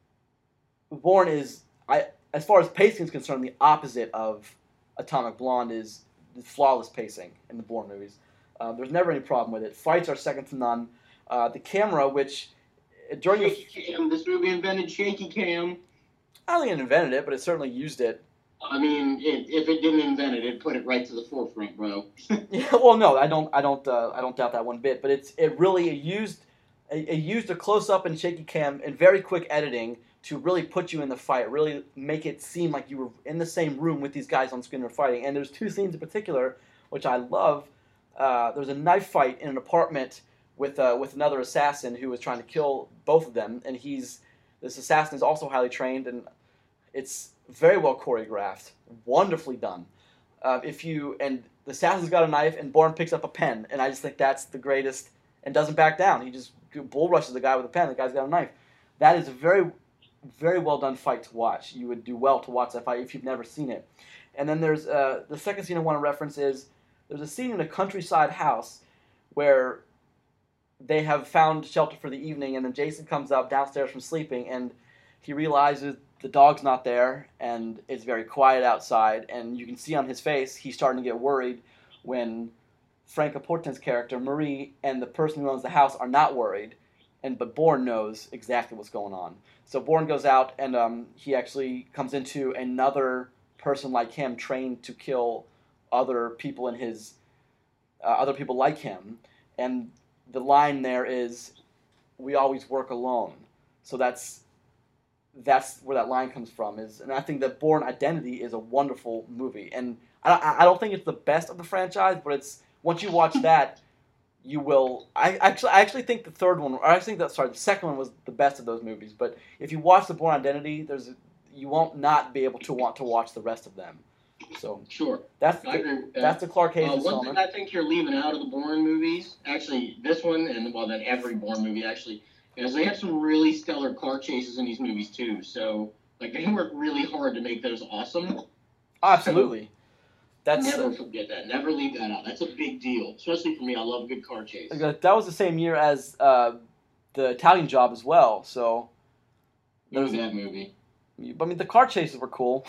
Speaker 1: Bourne is I as far as pacing is concerned, the opposite of Atomic Blonde is the flawless pacing in the Bourne movies. Uh, there's never any problem with it. Fights are second to none. Uh, the camera, which during
Speaker 3: shaky the, cam. This movie invented shaky cam.
Speaker 1: I don't think it invented it, but it certainly used it.
Speaker 3: I mean, it, if it didn't invent it, it put it right to the forefront, bro.
Speaker 1: Yeah, well, no, I don't, I don't, uh, I don't doubt that one bit. But it's it really it used it, it used a close up and shaky cam and very quick editing to really put you in the fight, really make it seem like you were in the same room with these guys on screen or fighting. And there's two scenes in particular which I love. Uh, there was a knife fight in an apartment with uh, with another assassin who was trying to kill both of them, and he's this assassin is also highly trained, and it's very well choreographed, wonderfully done. Uh, if you and the assassin's got a knife, and Bourne picks up a pen, and I just think that's the greatest, and doesn't back down. He just bull rushes the guy with a pen. The guy's got a knife. That is a very, very well done fight to watch. You would do well to watch that fight if you've never seen it. And then there's uh, the second scene I want to reference is there's a scene in a countryside house where they have found shelter for the evening, and then Jason comes up downstairs from sleeping, and he realizes the dog's not there, and it's very quiet outside, and you can see on his face he's starting to get worried when Franka Portent's character, Marie, and the person who owns the house are not worried, and but Bourne knows exactly what's going on. So Bourne goes out, and um, he actually comes into another person like him trained to kill other people in his, uh, other people like him, and the line there is, "We always work alone." So that's that's where that line comes from. Is and I think that Bourne Identity is a wonderful movie, and I I don't think it's the best of the franchise, but it's once you watch that, you will. I actually I actually think the third one, or I think that sorry, the second one was the best of those movies. But if you watch the Bourne Identity, there's you won't not be able to want to watch the rest of them. So
Speaker 3: sure,
Speaker 1: that's
Speaker 3: I
Speaker 1: the,
Speaker 3: agree with that.
Speaker 1: that's the Clark Hayes
Speaker 3: Uh, one
Speaker 1: installment.
Speaker 3: thing I think you're leaving out of the Bourne movies, actually, this one and well, then every Bourne movie actually, is they have some really stellar car chases in these movies too. So like they work really hard to make those awesome.
Speaker 1: Absolutely. That's
Speaker 3: Never forget that. Never leave that out. That's a big deal, especially for me. I love a good car chase.
Speaker 1: that was the same year as uh, the Italian Job as well. So
Speaker 3: What was that movie?
Speaker 1: I mean, the car chases were cool.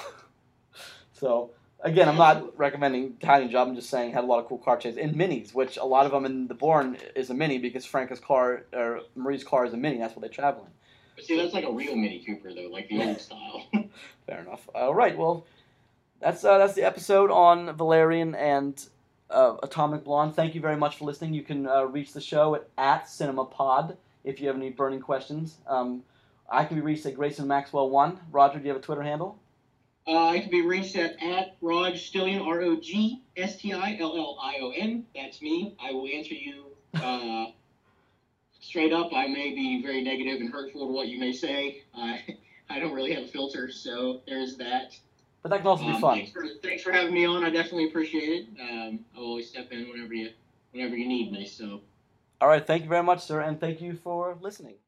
Speaker 1: So again, I'm not recommending Italian Job. I'm just saying it had a lot of cool car chases in minis, which a lot of them in the Bourne is a mini because Franca's car or Marie's car is a mini. That's what they travel in.
Speaker 3: But see, that's like a real Mini Cooper though, like the old style.
Speaker 1: Fair enough. All right. Well, that's uh, that's the episode on Valerian and uh, Atomic Blonde. Thank you very much for listening. You can uh, reach the show at, at CinemaPod if you have any burning questions. Um, I can be reached at Grayson Maxwell one. Roger, do you have a Twitter handle?
Speaker 3: Uh, I can be reached at, at Rog Stillion, R O G S T I L L I O N. That's me. I will answer you uh, straight up. I may be very negative and hurtful to what you may say. Uh, I don't really have a filter, so there's that.
Speaker 1: But that can also be
Speaker 3: Um,
Speaker 1: fun.
Speaker 3: Thanks for, thanks for having me on. I definitely appreciate it. Um, I'll always step in whenever you whenever you need me. So.
Speaker 1: All right. Thank you very much, sir, and thank you for listening.